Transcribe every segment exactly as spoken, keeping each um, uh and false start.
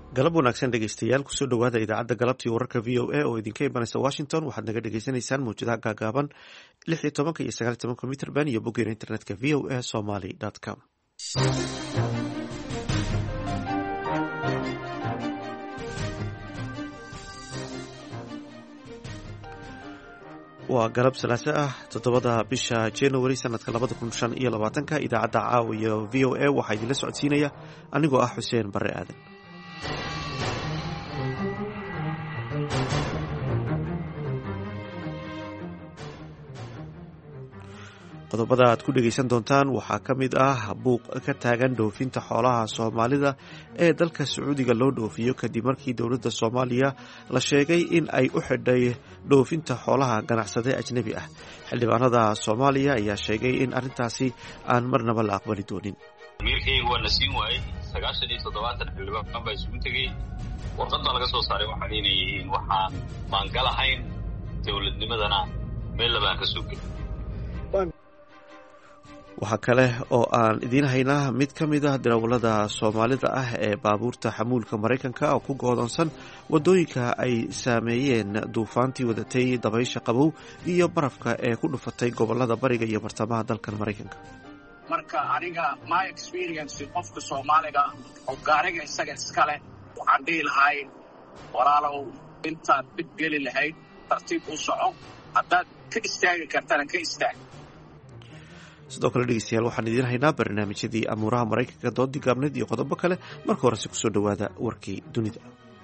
galab wanaagsan dhegeystayaal kusoo dhawaada idaacadda galabtii wararka v o a oo idinka imanaysa washington waxaad naga dhagaysanaysaan mawjadaha gaagaaban lix iyo tobanka iyo sagaal iyo tobanka mitrband iyo boggeena internetka v o a somaly com. waa galab salaaso ah toddobada bisha january sanadka labada kun shan iyo labaatanka idaacadda caawa iyo v o a waxaa idinla socodsiinaya anigoo ah xuseen barre aadan. qodobada aad ku dhegaysan doontaan waxaa ka mid ah buuq ka taagan dhoofinta xoolaha soomaalida ee dalka sacuudiga loo dhoofiyo kadib markii dowladda soomaaliya la sheegay in ay u xidhay dhoofinta xoolaha ganacsade ajnebi ah. xildhibaanada soomaaliya ayaa sheegay in arrintaasi aan marnaba la aqbali doonin. amiirkayga waa na siin waayey sagaashan iyo toddobaatan xildhibaan baa isugu tegey warqadda laga soo saaray waxaan inay yihiin waxaan maangalahayn dowladnimadana meel labaan ka soo gelin. waxaa kale oo aan idiin haynaa mid ka mid ah darawallada soomaalida ah ee baabuurta xamuulka maraykanka oo ku goodoonsan waddooyinka ay saameeyeen duufaantii wadatay dabaysha qabow iyo barafka ee ku dhufatay gobollada bariga iyo bartamaha dalkan maraykanka. marka aniga my experience qofka soomaaliga oo gaariga isaga iskale waxaan dhihi lahay walaalow intaad bidgeli lahayd tartiib u soco, haddaad ka istaagi kartana ka istaag. sidoo kale dhegeystayaal waxaan idiin haynaa barnaamijyadii amuuraha maraykanka doodii gaabneed iyo qodobo kale. marka horese kusoo dhowaada warkii dunida.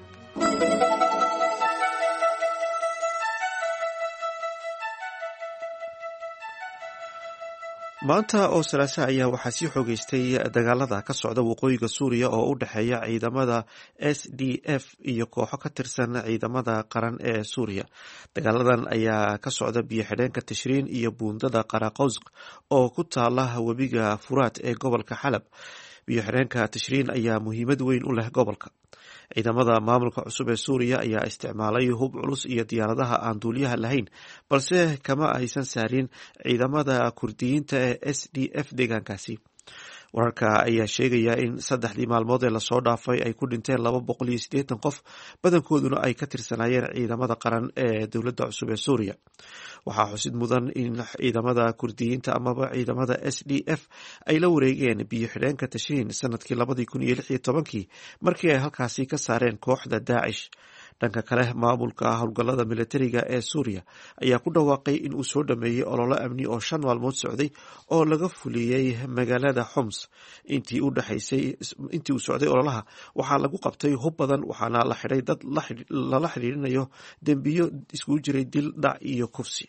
maanta oo salaasa ayaa waxaa sii xoogeystay dagaalada ka socda waqooyiga suuriya oo u dhexeeya ciidamada s d f iyo kooxo ka tirsan ciidamada qaran ee suuriya. dagaaladan ayaa ka socda biyo xidheenka tashriin iyo buundada qaraqowsq oo ku taala webiga furaat ee gobolka xalab. biyo xidheenka tashriin ayaa muhiimad weyn u leh gobolka. ciidamada maamulka cusub ee suuriya ayaa isticmaalay hub culus iyo diyaaradaha aan duuliyaha lahayn, balse kama aysan saarin ciidamada kurdiyiinta ee s d f deegaankaasi. wararka ayaa sheegaya in saddexdii maalmood ee lasoo dhaafay ay ku dhinteen laba boqol iyo siddeetan qof, badankooduna ay ka tirsanaayeen ciidamada qaran ee dowladda cusub ee suuriya. waxaa xusid mudan in ciidamada kurdiyiinta amaba ciidamada s d f ay la wareegeen biyo xidheenka tashiin sanadkii labadii kun iyo lix iyo tobankii markii ay halkaasi ka saareen kooxda daacish. dhanka kale maamulka howlgallada militariga ee suuriya ayaa ku dhawaaqay in uu soo dhameeyey ololo amni oo shan maalmood socday oo laga fuliyey magaalada xoms. intii u dhexaysay intii uu socday ololaha waxaa lagu qabtay hub badan, waxaana la xidhay dad lala xidhiirinayo dembiyo iskugu jiray dil, dhac iyo kufsi.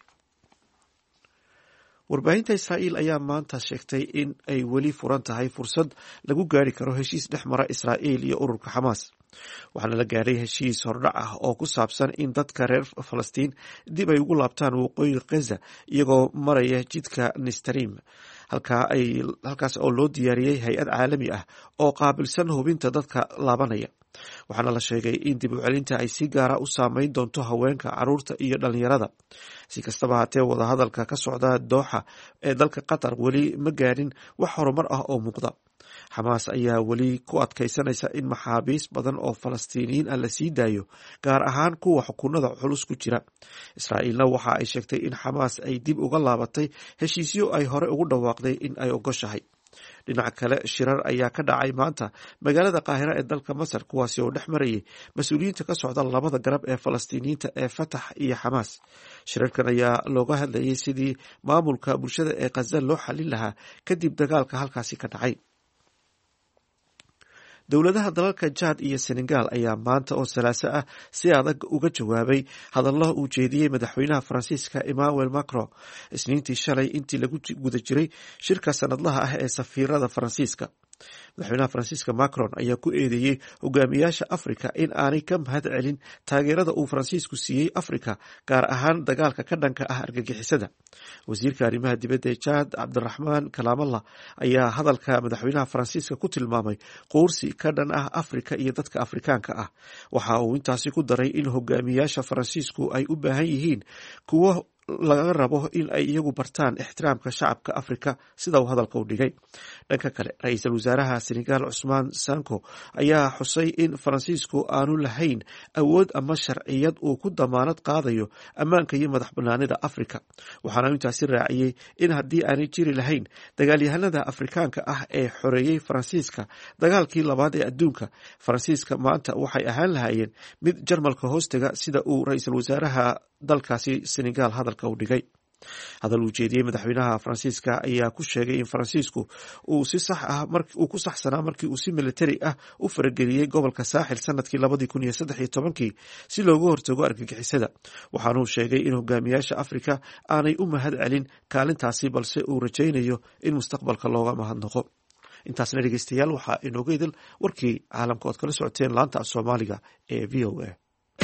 warbaahinta israa'iil ayaa maanta sheegtay in ay weli furan tahay fursad lagu gaari karo heshiis dhex mara israa'iil iyo ururka xamaas. waxaana la gaadhay heshiis hordhac ah oo ku saabsan in dadka reer falastiin dib ay ugu laabtaan waqooyiga gaza iyagoo maraya jidka nistariim, halkaas oo loo diyaariyey hay-ad caalami ah oo qaabilsan hubinta dadka laabanaya. waxaana la sheegay in dib u celinta ay si gaara u saameyn doonto haweenka, caruurta iyo dhalinyarada. si kastaba haatee wadahadalka ka socda dooxa ee dalka qatar weli ma gaadhin wax horumar ah oo muuqda. xamaas ayaa weli ku adkaysanaysa in maxaabiis badan oo falastiiniyiin ah la sii daayo, gaar ahaan kuwa xukunada culus ku jira. israa'iilna waxa ay sheegtay in xamaas ay dib uga laabatay heshiisyo ay hore ugu dhawaaqday in ay ogoshahay. dhinaca kale shirar ayaa ka dhacay maanta magaalada qaahira ee dalka masar, kuwaasi oo dhex marayay mas-uuliyiinta ka socda labada garab ee falastiiniyiinta ee fatax iyo xamaas. shirarkan ayaa looga hadlayay sidii maamulka bulshada ee khaza loo xalin lahaa kadib dagaalka halkaasi ka dhacay. dowladaha dalalka jaad iyo senegal ayaa maanta oo salaaso ah si adag uga jawaabay hadallo uu jeediyey madaxweynaha faransiiska emmanuel macron isniintii shalay intii lagu guda jiray shirka sanadlaha ah ee safiirada faransiiska. madaxweynaha faransiiska macron ayaa ku eedeeyey hogaamiyaasha afrika in aanay ka mahad celin taageerada uu faransiisku siiyey afrika, gaar ahaan dagaalka ka dhanka ah argagixisada. wasiirka arrimaha dibadda ee jaad cabdiraxmaan kalaamalla ayaa hadalka madaxweynaha faransiiska ku tilmaamay quursi ka dhan ah afrika iyo dadka afrikaanka ah. waxa uu intaasi ku daray in hogaamiyaasha faransiisku ay u baahan yihiin kuwo laga rabo in ay iyagu bartaan ixtiraamka shacabka afrika sida uu hadalka u dhigay. dhanka kale ra-iisul wasaaraha senegal cusmaan sanko ayaa xusay in faransiisku aanu lahayn awood ama sharciyad uu ku damaanad qaadayo ammaanka iyo madax banaanida afrika, waxaana intaasi raaciyey in haddii aanay jiri lahayn dagaalyahanada afrikaanka ah ee xoreeyey faransiiska dagaalkii labaad ee adduunka, faransiiska maanta waxay ahaan lahaayeen mid jarmalka hoostaga sida uu ra-iisul wasaaraha dalkaasi senegal hadalka u dhigay. hadal uu jeediyey madaxweynaha faransiiska ayaa ku sheegay in faransiisku uu si sax ah uu ku saxsanaa markii uu si militari ah u farageliyey gobolka saaxil sanadkii labadii kun iyo saddex iyo tobankii si looga hortago argagixisada, waxaanuu sheegay in hogaamiyaasha afrika aanay u mahad celin kaalintaasi balse uu rajaynayo in mustaqbalka looga mahadnaqo. intaasna dhegeystayaal waxaa inooga idil warkii caalamka ood kala socoteen laanta af soomaaliga ee v o a.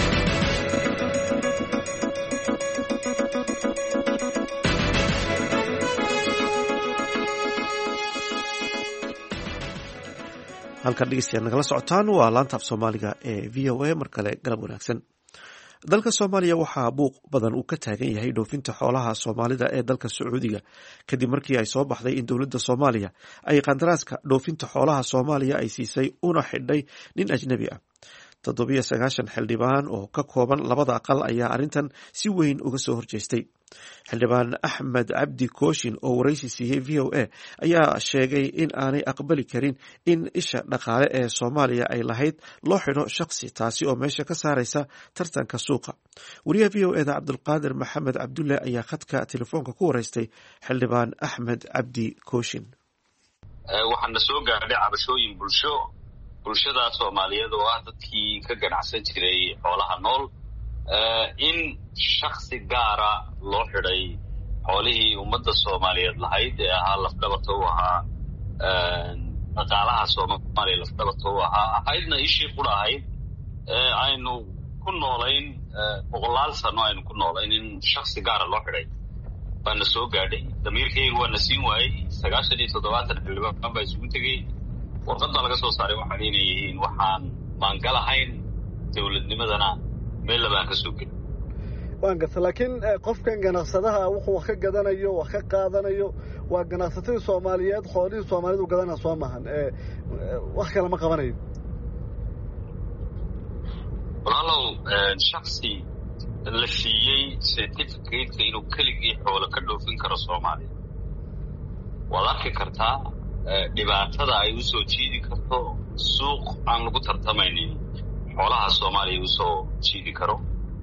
halkan dhegeystayaal nagala socotaan waa laanta af soomaaliga ee v o a. mar kale galab wanaagsan. dalka soomaaliya waxaa buuq badan uu ka taagan yahay dhoofinta xoolaha soomaalida ee dalka sacuudiga kadib markii ay soo baxday in dowladda soomaaliya ay qandaraaska dhoofinta xoolaha soomaaliya ay siisay una xidhay nin ajnebi ah. toddobiyo sagaashan xildhibaan oo ka kooban labada aqal ayaa arrintan si weyn uga soo horjeestay. xildhibaan axmed cabdi kooshin oo waraysi siiyey v o a ayaa sheegay in aanay aqbali karin in isha dhaqaale ee soomaaliya ay lahayd loo xidho shakhsi, taasi oo meesha ka saaraysa tartanka suuqa. wariyaha v o eda cabdulqaadir maxamed cabdulle ayaa khadka telefoonka ku wareystay xildhibaan axmed cabdi kooshin. waxaana soo gaadhay cabashooyin bulsho bulshada soomaaliyeed oo ah dadkii ka ganacsan jiray xoolaha nool, in shaksi gaara loo xidhay xoolihii ummadda soomaaliyeed lahayd ee ahaa lafdhabarta u ahaa dhaqaalaha soomaaliya lafdhabarta u ahaa ahaydna ishii qura ahayd aynu ku noolayn boqolaal sano aynu ku noolayn in shaksi gaara loo xidhay baana soo gaadhay. damiirkayga waana siin waayey. sagaashan iyo toddobaatan xildhibaan baa isugu tegey. warqadda laga soo saaray waxaan inay yihiin waxaan maangalahayn, dowladnimadana meel labaan ka soo gelin. waan garta laakiin qofkan ganacsadaha wuxuu wax ka gadanayo wax ka qaadanayo waa ganacsatada soomaaliyeed, xoolihii soomaalidu gadanaa soo maahan, wax kale ma qabanayo. walaalow shaksi la siiyey certificateka inuu keligii xoolo ka dhoofin karo soomaaliya waad arki kartaa dhibaatada ay u soo jiidi karto suuq aan lagu tartamaynin xoolaha soomaaliya u soo jiidi karo.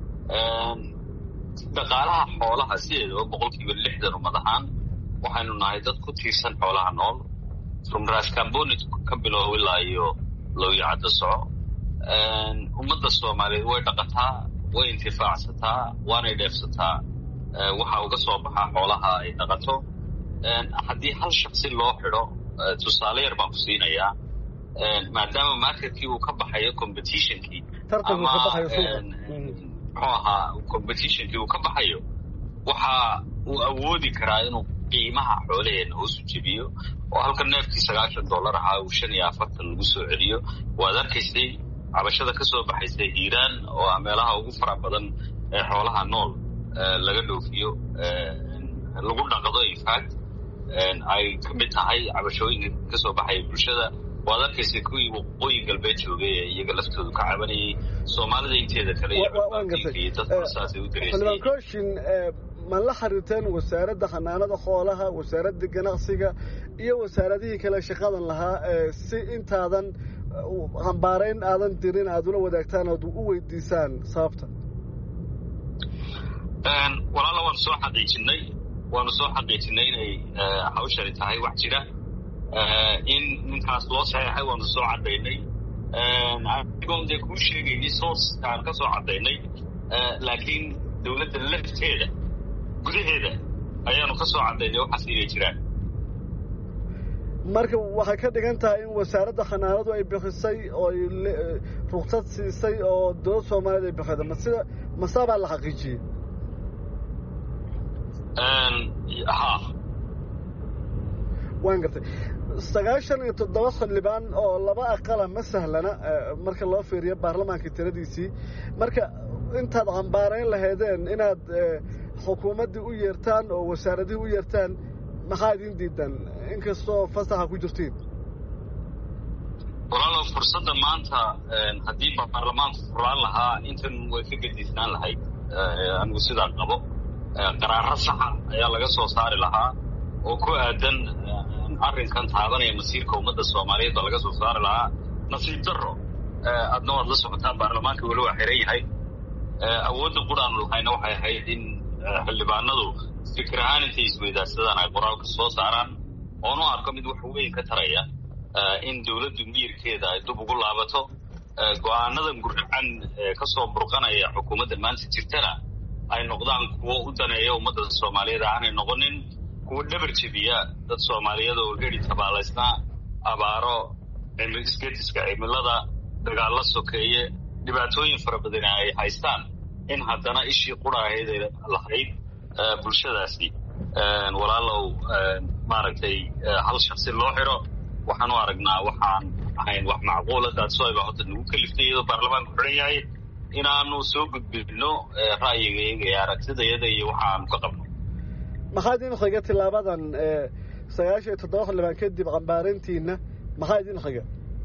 dhaqaalaha xoolaha sideedaba boqolkiiba lixdan ummad ahaan waxaynu nahay dad ku tiirsan xoolaha nool, from raskambonit ka bilow ilaa iyo lowyacadda soco. ummadda soomaaliyeed way dhaqataa, way intifaacsataa, waanay dheefsataa waxa uga soo baxaa xoolaha ay dhaqato. haddii hal shaksi loo xidho, tusaale yar baan ku siinayaa, maadaama marketkii uu ka baxayo competitionkii ama muxuu ahaa competitionkii uu ka baxayo, waxa uu awoodi karaa inuu qiimaha xoolaheena hoosu jebiyo oo halka neefkii sagaashan dollar ahaa uu shan iyo afartan lagu soo celiyo. waad arkaysay cabashada ka soo baxaysay hiiraan oo ah meelaha ugu fara badan ee xoolaha nool laga dhoofiyo lagu dhaqdo. infact ay ka mid tahay cabashooyinka ka soo baxaya bulshada. waad arkaysay kuwii waqooyi galbeed joogay ee iyaga laftoodu ka cabanayay. soomaalida inteeda kale iyo dadku saasay u dareysay. ma la xiriirteen wasaaradda xanaanada xoolaha, wasaaradda ganacsiga iyo wasaaradihii kale shaqadan lahaa si intaadan hambaarayn aadan dirin aad ula wadaagtaan ood u weydiisaan sababta? walaala waanu soo xaqiijinay waanu soo xaqiijinay inay hawshani tahay wax jira. in ninkaas loo saxeexay waanu soo caddaynay. anigoon dee kuu sheegayay sooskaan ka soo caddaynay, laakiin dowladda lafteeda gudaheeda ayaanu ka soo caddaynay waxaas inay jiraan. marka waxay ka dhigan tahay in wasaaradda xanaanadu ay bixisay oo ay ruqsad siisay oo dowladda soomaaliyeed ay bixida ma sida masaabaa la xaqiijiyey? ha waan gartay. sagaashan iyo toddoba xildhibaan oo laba aqala ma sahlana marka loo fiiriyo baarlamaankii tiradiisii. marka intaad cambaarayn lahaydeen inaad xukuumaddii u yeertaan oo wasaaradihii u yeertaan maxaa idin diidan inkastoo fasaxa ku jirtiin walaalow fursadda maanta haddii baarlamaanku furaan lahaa intan way ka gediisnaan lahayd anigu sidaan qabo qaraaro saxa ayaa laga soo saari lahaa oo ku aadan arrinkan taabanaya masiirka ummadda soomaaliyeed baa laga soo saari lahaa nasiib darro adna waad la socotaa baarlamaanka weli waa xiran yahay awoodda quraanu lahayna waxay ahayd in xildhibaanadu fikir ahaan intay isweydaarsadaan ay qoraalka soo saaraan oonu arko mid wax weyn ka taraya in dawladdu miyirkeeda ay dib ugu laabato go'aanadan gurracan ka soo burqanaya xukuumadda maanta jirtana ay noqdaan kuwo u daneeya ummadda soomaaliyeed aanay noqonin kuwa dhabar jebiya dad soomaaliyeed oo geri tabaalaysnaa abaaro isgediska cimilada dagaallo sokeeye dhibaatooyin fara badan ay haystaan in haddana ishii quraaheed ay lahayd bulshadaasi walaalow maaragtay hal shaksi loo xiro waxaan u aragnaa waxaan ahayn wax macquula daadsoayba hadda nagu kaliftay iyadoo baarlamaanku xiran yahay inaanu soo gudbino ra'yigayaga iyo aragtidayada iyo waxaanu ka qabno maxaa idin xiga tilaabadan sagaashan iyo toddoba xildhibaan kadib cambaarintiina maxaa idin xiga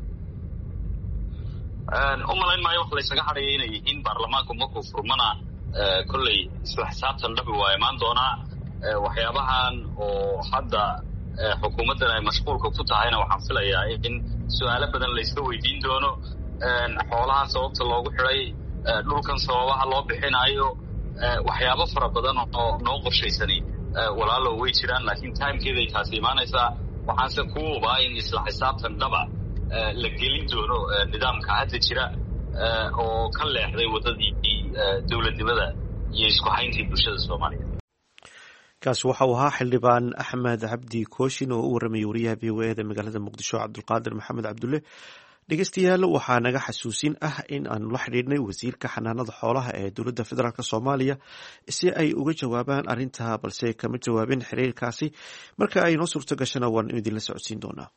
u malayn maayo wax laysaga hadhaya inay yihiin baarlamaanku markuu furmana kolley isla xisaabtan dhabi waa imaan doonaa waxyaabahan oo hadda xukuumaddan ay mashquulka ku tahayna waxaan filayaa in su-aalo badan layska weydiin doono xoolaha sababta loogu xidhay dhulkan sababaha loo bixinayo waxyaabo fara badan oo noo qorshaysanay walaalow way jiraan laakiin timekeeday taasi imaanaysaa waxaanse ku hubaa in isla xisaabtan dhaba la gelin doono nidaamka hadda jira oo ka leexday waddadii dowladnimada iyo isku hayntii bulshada soomaaliyeed kaasi waxa uu ahaa xildhibaan axmed cabdi kooshin oo u warramayay wariyaha v o e da magaalada muqdisho cabdulqaadir maxamed cabdulle dhegeystayaal waxaa naga xasuusin ah in aanu la xidhiidhnay wasiirka xanaanada xoolaha ee dowladda federaalk soomaaliya si ay uga jawaabaan arrintaa balse kama jawaabin xiriirkaasi marka ay noo suurto gashana waan idinla socodsiin doonaa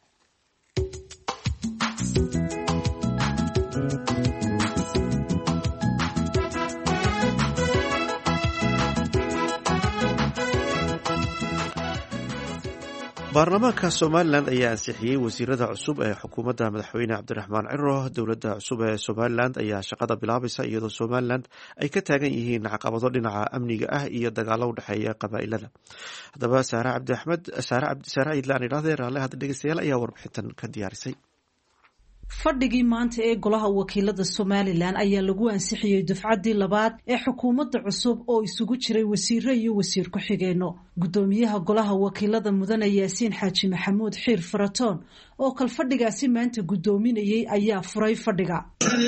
baarlamaanka somalilan ayaa ansixiyey wasiirada cusub ee xukuumadda madaxweyne cabdiraxmaan ciro dowladda cusub ee somalilan ayaa shaqada bilaabaysa iyadoo somalilan ay ka taagan yihiin caqabado dhinaca amniga ah iyo dagaalo u dhexeeya qabaa'ilada haddaba saare cabdi axmed saare ciidlaan idhahdee raalle hadda dhegeystayaal ayaa warbixintan ka diyaarisay fadhigii maanta ee golaha wakiilada somalilan ayaa lagu ansixiyey dufcaddii labaad ee xukuumadda cusub oo isugu jiray wasiiro iyo wasiir ku-xigeenno guddoomiyaha golaha wakiilada mudane yaasiin xaaji maxamuud xiir faratoon oo kal fadhigaasi maanta guddoominayay ayaa furay fadhiga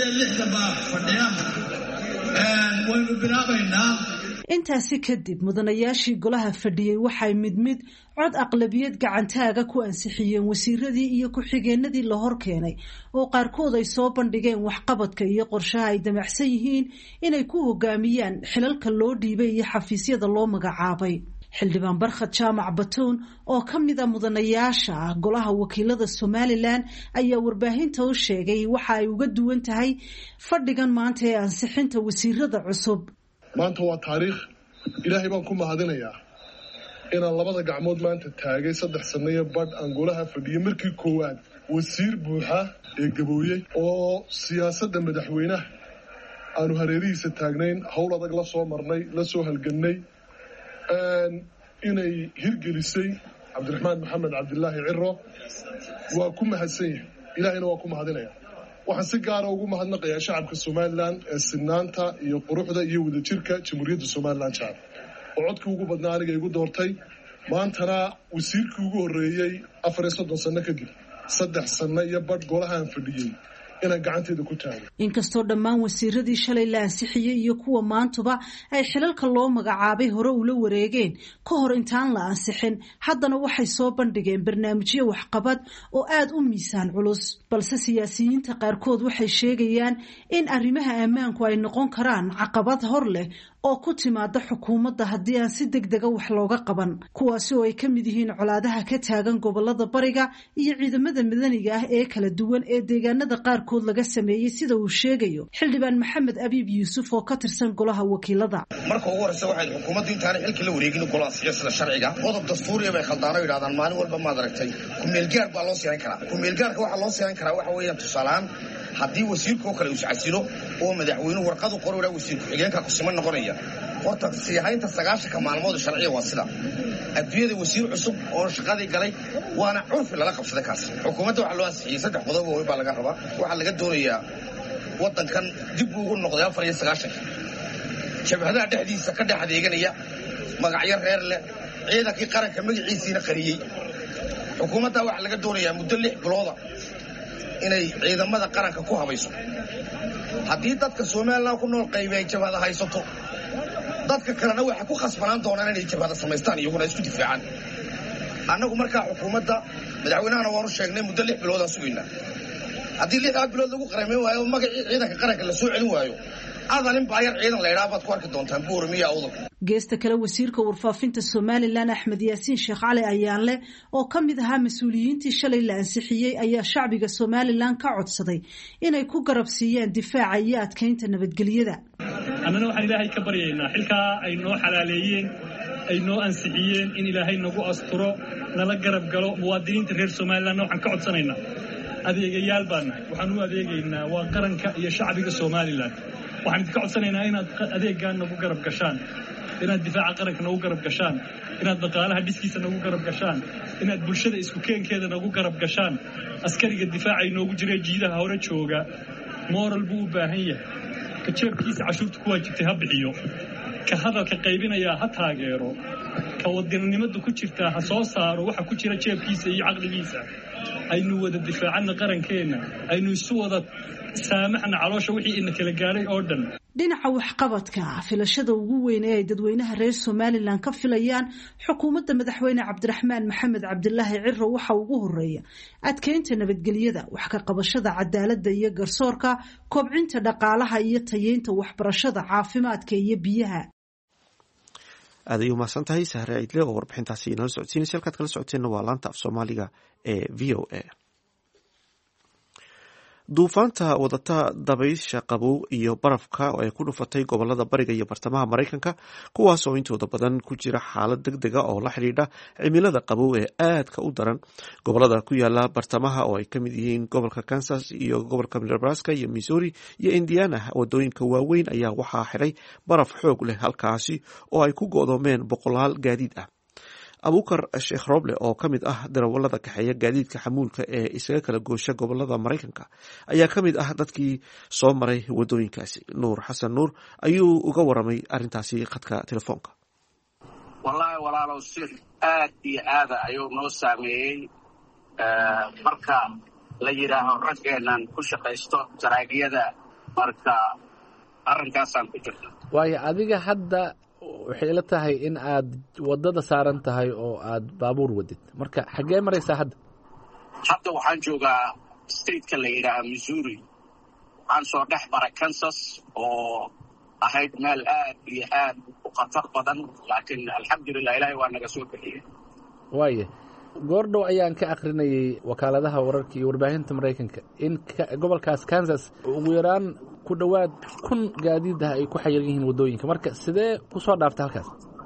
waynu bilaabaynaa intaasi kadib mudanayaashii golaha fadhiyey waxay mid mid cod aqlabiyad gacantaaga ku ansixiyeen wasiiradii iyo ku-xigeenadii la hor keenay oo qaarkood ay soo bandhigeen waxqabadka iyo qorshaha ay damacsan yihiin inay ku hogaamiyaan xilalka loo dhiibay iyo xafiisyada loo magacaabay xildhibaan barkhad jaamac batuun oo ka mid a mudanayaasha ah golaha wakiilada somalilan ayaa warbaahinta u sheegay waxa ay uga duwan tahay fadhigan maanta ee ansixinta wasiirada cusub maanta waa taariikh ilaahay baan ku mahadinayaa inaan labada gacmood maanta taagay saddex sannayo badh aan golaha fadhiyey markii koowaad wasiir buuxa ee gabooyey oo siyaasadda madaxweynaha aanu hareerihiisa taagnayn howl adag la soo marnay la soo halgannay inay hirgelisay cabdiraxmaan maxamed cabdilaahi ciro waa ku mahadsan yahay ilaahayna waa ku mahadinaya waxaan si gaara ugu mahadnaqayaa shacabka somalilan ee sinaanta iyo quruxda iyo wadajirka jamhuuriyadda somalilan shacab oo codkii ugu badnaa aniga igu doortay maantana wasiirkii ugu horreeyey afar iyo soddon sanno kadib saddex sanno iyo badh golahaan fadhiyey inaan gacanteeda ku taago inkastoo dhammaan wasiiradii shalay la ansixiyey iyo kuwa maantuba ay xilalka loo magacaabay hore ula wareegeen ka hor intaan la ansixin haddana waxay soo bandhigeen barnaamijyo waxqabad oo aada u miisaan culus balse siyaasiyiinta qaarkood waxay sheegayaan in arrimaha ammaanku ay noqon karaan caqabad hor leh oo ku timaada xukuumadda haddii aan si deg dega wax looga qaban kuwaasi oo ay ka mid yihiin colaadaha ka taagan gobolada bariga iyo ciidamada madaniga ah ee kala duwan ee deegaanada qaarkood qaarkood laga sameeyey sida uu sheegayo xildhibaan maxamed abiib yuusuf oo ka tirsan golaha wakiilada. marka ugu horeysa waxay xukuumaddu intaanay xilka la wareegin golaha siyaasadda sharciga qodob dastuuriya bay khaldaano yidhahdaan maalin walba maad aragtay ku-meelgaar baa loo siyan karaa. ku-meelgaarka waxaa loo siyan karaa waxa weeyaan tusaalehaan haddii wasiirkoo kale uu iscasilo oo madaxweynuhu warqadu qor idhaa wasiir ku-xigeenka kusiman noqonaya horta siihaynta sagaashanka maalmood sharciya waa sida adduunyada wasiir cusub oo shaqadii galay waana curfi lala qabsaday kaas. xukuumadda waxaa loo ansixiyey saddex qodob oo baa laga rabaa. waxaa laga doonayaa waddankan dib buu ugu noqday afar iyo sagaashanka jabhadaha dhexdiisa ka dhex adeeganaya magacyo reer leh ciidankii qaranka magaciisiina qariyey. xukuumadda waxaa laga doonayaa muddo lix bilooda inay ciidamada qaranka ku habayso. haddii dadka somalilan ku nool qaybi ay jabhada haysato dadka kalena waxay ku khasbanaan doonaan inay jabhada samaystaan iyaguna isku difaacaan. annagu markaa xukuumadda madaxweynahana waanu sheegnay muddo lix biloodaan sugaynaa. haddii lixdaa bilood lagu qaramayn waayo magacii ciidanka qaranka la soo celin waayo adanin baayar ciidan laydhaa baad ku arki doontaan buuramiya awdal. geesta kale wasiirka warfaafinta somalilan axmed yaasiin sheekh cali ayaanle oo ka mid ahaa mas-uuliyiintii shalay la ansixiyey ayaa shacbiga somalilan ka codsaday inay ku garab siiyaan difaaca iyo adkaynta nabadgelyada. annana waxaan ilaahay ka baryaynaa xilkaa ay noo xalaaleeyeen ay noo ansixiyeen in ilaahay nagu asturo nala garab galo. muwaadiniinta reer somalilanna waxaan ka codsanaynaa adeegayaal baan nahay waxaan u adeegaynaa waa qaranka iyo shacbiga somalilan. waxaan idinka codsanaynaa inaad adeegaan nagu garab gashaan, inaad difaaca qaranka nagu garab gashaan, inaad dhaqaalaha dhiskiisa nagu garab gashaan, inaad bulshada isku keenkeeda nagu garab gashaan. askariga difaaca inoogu jira jiidaha hore jooga moral buu u baahan yahay. ka jeebkiisa cashuurta ku waajibtay ha bixiyo, ka hadalka qaybinayaa ha taageero, ka wadannimada ku jirtaa ha soo saaro waxa ku jira jeebkiisa iyo caqligiisa. aynu wada difaacana qarankeenna, aynu isu wada saamaxna caloosha wixii ina kala gaaray oo dhan. dhinaca waxqabadka filashada ugu weyn ee ay dadweynaha reer somalilan ka filayaan xukuumadda madaxweyne cabdiraxmaan maxamed cabdilaahi ciro waxa ugu horeeya adkeynta nabadgelyada, wax ka qabashada cadaaladda iyo garsoorka, kobcinta dhaqaalaha iyo tayeynta waxbarashada, caafimaadka iyo biyaha. aad ay umahadsan tahay sahre ciidle oo warbixintaasi inala socodsiinaysa. halkaad kala socoteenna waa laanta af soomaaliga ee v o a. duufaanta wadata dabaysha qabow iyo barafka oo ay ku dhufatay gobolada bariga iyo bartamaha maraykanka, kuwaas oo intooda badan ku jira xaalad deg dega oo la xidhiidha cimilada qabow ee aadka u daran. gobolada ku yaala bartamaha oo ay ka mid yihiin gobolka kansas iyo gobolka nebraska iyo missouri iyo indiana, wadooyinka waaweyn ayaa waxaa xiray baraf xoog leh halkaasi oo ay ku go'doomeen boqolaal gaadiid ah. abuukar sheekh roble oo ka mid ah darawalada kaxeeya gaadiidka xamuulka ee isaga kala goosha gobolada maraykanka ayaa ka mid ah dadkii soo maray wadooyinkaasi. nuur xasan nuur ayuu uga waramay arrintaasi khadka telefoonka. wallaahi walaalow si aad iyo aada ayuu noo saameeyey. marka la yidhaaho raggeenan ku shaqaysto jaraagiyada, marka arrinkaasaan ku jirta. waayo adiga hadda waxay ila tahay in aad wadada saaran tahay oo aad baabuur wadid, marka xaggee maraysaa hadda? hadda waxaan joogaa stateka la yidhaaha missouri. waxaan soo dhex maray kansas oo ahayd meel aad iyo aad u khatar badan, laakiin alxamdulilah ilaahay waa naga soo bixiyey. waaye goordhow ayaan ka akrinayay wakaaladaha wararka iyo warbaahinta maraykanka in gobolkaas kansas ugu yaraan ku dhowaad kun gaadiid ah ay ku xayiran yihiin wadooyinka, marka sidee ku soo dhaaftay halkaas?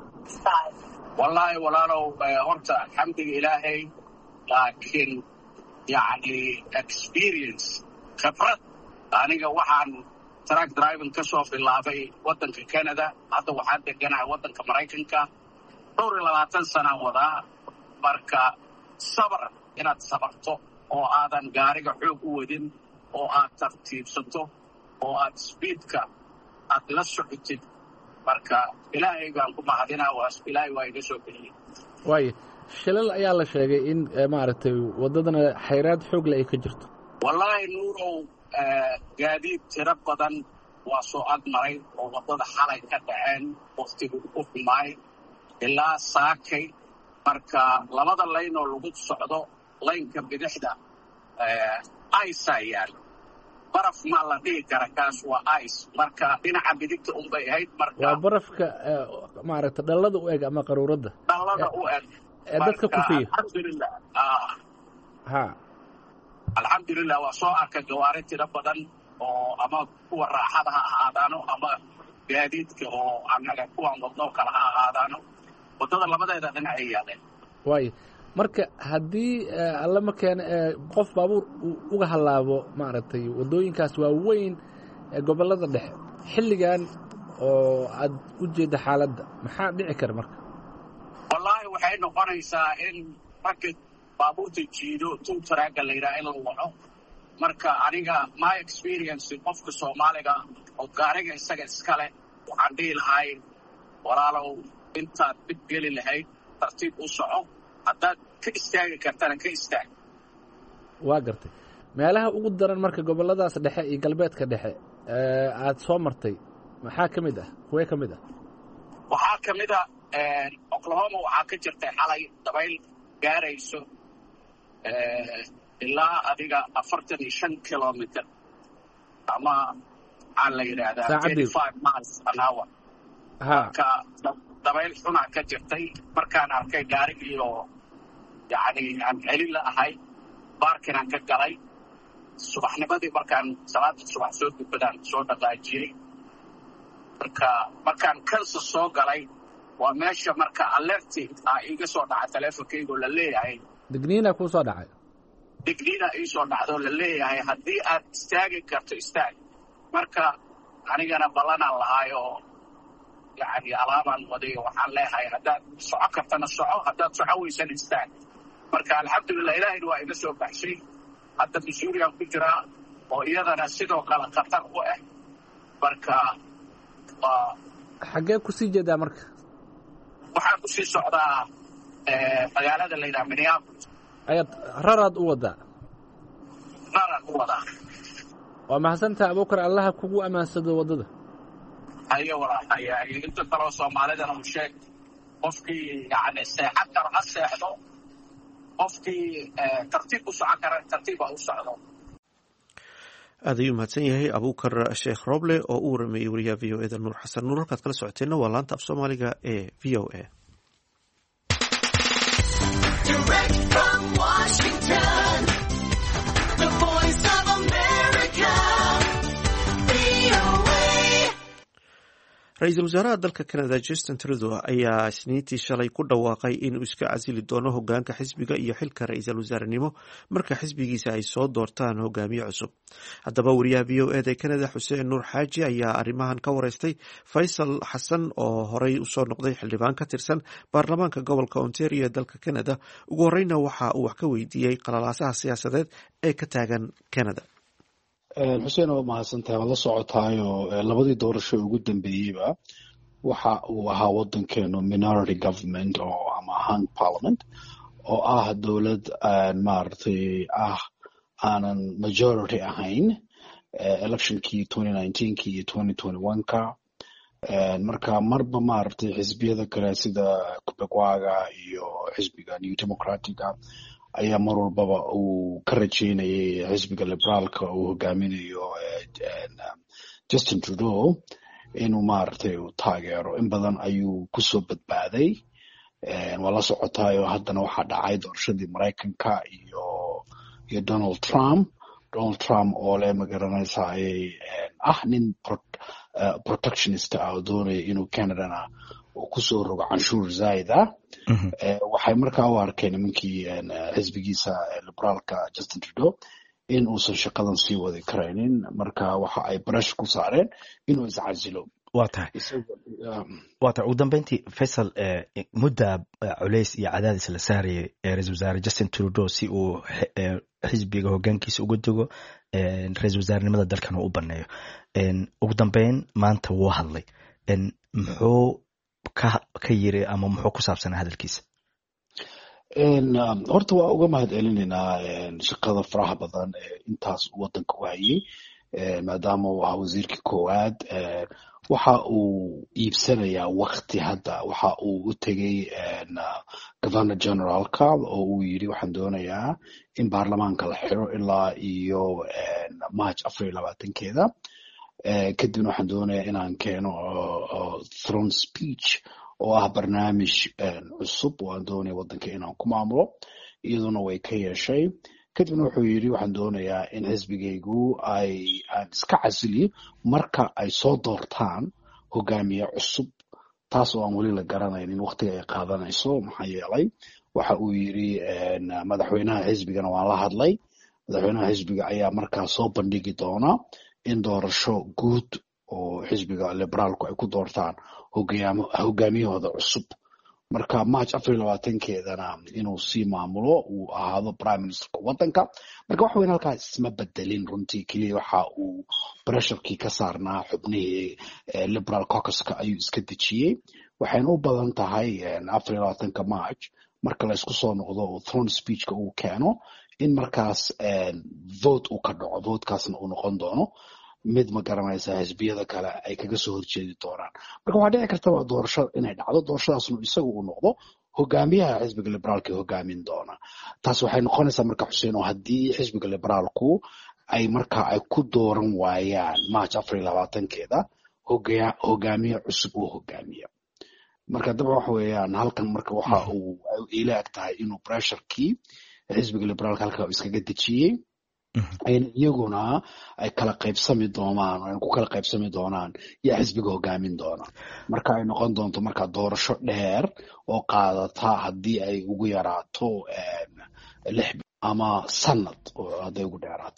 wallaahi walaalow horta alxamdiga ilaahay, laakiin yacni experience khibrad. aniga waxaan truck driving ka soo bilaabay waddanka canada, hadda waxaan deganahay waddanka maraykanka dhowr iyo labaatan sanaan wadaa. marka sabar inaad sabarto oo aadan gaariga xoog u wadin, oo aad tartiibsato, oo aad speedka aad la socotid. marka ilaahay baan ku mahadinaa, ilaahay waa iga soo bixiyey. waayo shilal ayaa la sheegay in maaragtay waddadana xayraad xoog le ay ka jirto. wallaahi nuurow gaadiid tiro badan waa soo agmaray oo waddada xalay ka dhaceen waqtigu u xumaay ilaa saakay. marka labada layn oo lagu socdo, laynka bidixda ice yaal, baraf ma la dhihi kara, kaas waa ice. marka dhinaca bidigta unbay ahayd. marka waa barafka maaragta dhallada u eg ama qaruuradda dhallada u eg ee dadka ku fiyo. alxamdulilah. ha alxamdulilah waa soo arkay gawaari tiro badan oo ama kuwa raaxada ha ahaadaano ama gaadiidka oo annaga kuwan wadnoo kale ha ahaadaano waddada labadeeda dhinac ay yaaleen waay marka haddii alla ma keena qof baabuur uga halaabo maaragtay waddooyinkaas waa weyn ee gobollada dhexe xilligan oo aad u jeedda xaaladda maxaa dhici kara marka wallaahi waxay noqonaysaa in ragga baabuurta jiido tuutaraaga la yidhaha in la waco marka aniga my experience qofka soomaaliga oo gaariga isaga iskale waxaan dhihi lahay walaalow intaad bid geli lahayd tartiib u soco haddaad ka istaagi kartana ka istaag waa gartay meelaha ugu daran marka gobolladaas dhexe iyo galbeedka dhexe aad soo martay maxaa ka mid ah kuwee ka mid ah waxaa ka mid a oklahoma waxaa ka jirtay xalay dabayl gaarayso ilaa adiga afartan iyo shan kilomitr ama maxaa la yidhaahdaa thirty five miles an hour marka dabayl xunaa ka jirtay markaan arkay gaarigii oo yacni aan celin la ahay baarkinaan ka galay subaxnimadii markaan salaada subax soo dukadaan soo dhaqaajiyey marka markaan kansa soo galay waa meesha marka alerti ah iga soo dhaca teleefonkaygoo la leeyahay digniina kuu soo dhacay digniina ii soo dhacdoo la leeyahay haddii aad istaagi karto istaag marka anigana ballanaan lahaay oo yacni alaabaan wadayo waxaan leeyahay haddaad soco kartana soco haddaad soco weysana istaag marka alxamdulilah ilaahayna waa iga soo baxshay hadda missourian ku jiraa oo iyadana sidoo kale khatar u ah marka waa xaggee kusii jeedaa marka waxaan kusii socdaa magaalada la yidhaha minneapolis ayaad raraad u wadaa raraan u wadaa waa mahadsantaha abuukar allaha kugu ammaansado waddada hayo walaalhaya inta kaloo soomaalidana u sheeg qofkii yani seexan karo ha seexdo qofkii tartiib u socon kara tartiiba u socdo aad ayuu mahadsan yahay abuukar sheekh roble oo u warameeyey wariyaha v o eda nuur xasan nuur halkaad kala socoteenna waa laanta af soomaaliga ee v o a ra-iisul wasaaraha dalka canada justin trudeau ayaa isniintii shalay ku dhawaaqay inuu iska casili doono hogaanka xisbiga iyo xilka ra-iisul wasaarenimo marka xisbigiisa ay soo doortaan hogaamiye cusub haddaba wariyaha v o eda ee canada xuseen nuur xaaji ayaa arrimahan ka wareystay faysal xasan oo horey usoo noqday xildhibaan ka tirsan baarlamaanka gobolka ontario ee dalka canada ugu horeyna waxa uu wax ka weydiiyey qalalaasaha siyaasadeed ee ka taagan canada xuseen waa mahadsantahay waad la socotaayo labadii doorasho ugu dambeeyeyba waxa uu ahaa wadankeenu minority government oo ama hung parliament oo ah dowlad maaragtay ah aanan majority ahayn electionkii twenty nineteenki iyo twenty twenty one-ka marka marba maaragtay xisbiyada kale sida kubegwaga iyo xisbiga new democratica ayaa mar walbaba uu ka rajeynayay xisbiga liberaalka uu hogaaminayo justin trudeau inuu maaragtay uu taageero in badan ayuu kusoo badbaaday waa la socotaayo haddana waxaa dhacay doorashadii maraykanka iyo iyo donald trump donald trump oo le magaranaysaay ah nin protectionist ah oo doonaya inuu canadana uu kusoo rogo canshuur zaida waxay markaa u arkeen nimankii xisbigiisa liberaalka justin trudeau in uusan shaqadan sii wadi karaynin marka waxa ay barash ku saareen inuu iscasilo waa tahay waa tahay ugu dambeyntii faysal mudda culays iyo cadaadis la saarayay ra-isul wasaare justin trudeau si uu xisbiga hogaankiisa uga dego ra-isul wasaarenimada dalkan uu u baneeyo ugu dambeyn maanta wuu hadlay muxuu ka yiri ama muxuu ku saabsanaa hadalkiisa horta waa uga mahad celinaynaa shaqada faraha badan ee intaas wadanka u hayay maadaama uu ahaa wasiirkii koowaad waxa uu iibsanayaa wakti hadda waxa uu u tegey governor generalka oo uu yiri waxaan doonayaa in baarlamaanka la xiro ilaa iyo march afar iyo labaatankeeda kadibna waxaan doonayaa inaan keeno throne speech oo ah barnaamij cusub oo aan doonaya wadanka inaan ku maamulo iyaduna way ka yeeshay kadibna wuxuu yidhi waxaan doonayaa in xisbigaygu ay aan iska casiliyo marka ay soo doortaan hogaamiye cusub, taas oo aan weli la garanaynin waqtiga ay qaadanayso. maxaa yeelay waxa uu yidhi madaxweynaha xisbigana waan la hadlay, madaxweynaha xisbiga ayaa markaa soo bandhigi doona in doorasho guud oo xisbiga liberaalku ay ku doortaan hogaamiyahooda cusub. marka march afar iyo labaatankeedana inuu sii maamulo uu ahaado prime ministerka wadanka. marka wax weyn halkaas isma bedelin runtii, keliya waxa uu pressurkii ka saarnaa xubnihii liberal caucuska ayuu iska dejiyey. waxayna u badan tahay afar iyo labaatanka march marka la isku soo noqdo oo throne speechka uu keeno in markaas vote uu ka dhaco, votekaasna uu noqon doono mid ma garanaysa xisbiyada kale ay kaga soo horjeedi doonaan. marka waxaa dhici karta waa doorasho inay dhacdo, doorashadaasnu isaga uu noqdo hogaamiyaha xisbiga liberaalka hogaamin doona. taas waxay noqonaysaa marka xuseen oo haddii xisbiga liberaalku ay marka ay ku dooran waayaan march afar iyo labaatankeeda hogaamiye cusub oo hogaamiya. marka daba waxa weeyaan halkan marka waxa uu ila eg tahay inuu pressurkii xisbiga liberaalka halka iskaga dejiyey, iyaguna ay kala qaybsami doonaan ay ku kala qaybsami doonaan yaa xisbiga hogaamin doona. marka ay noqon doonto marka doorasho dheer oo qaadata haddii ay ugu yaraato lix ama sanad hadday ugu dheeraato.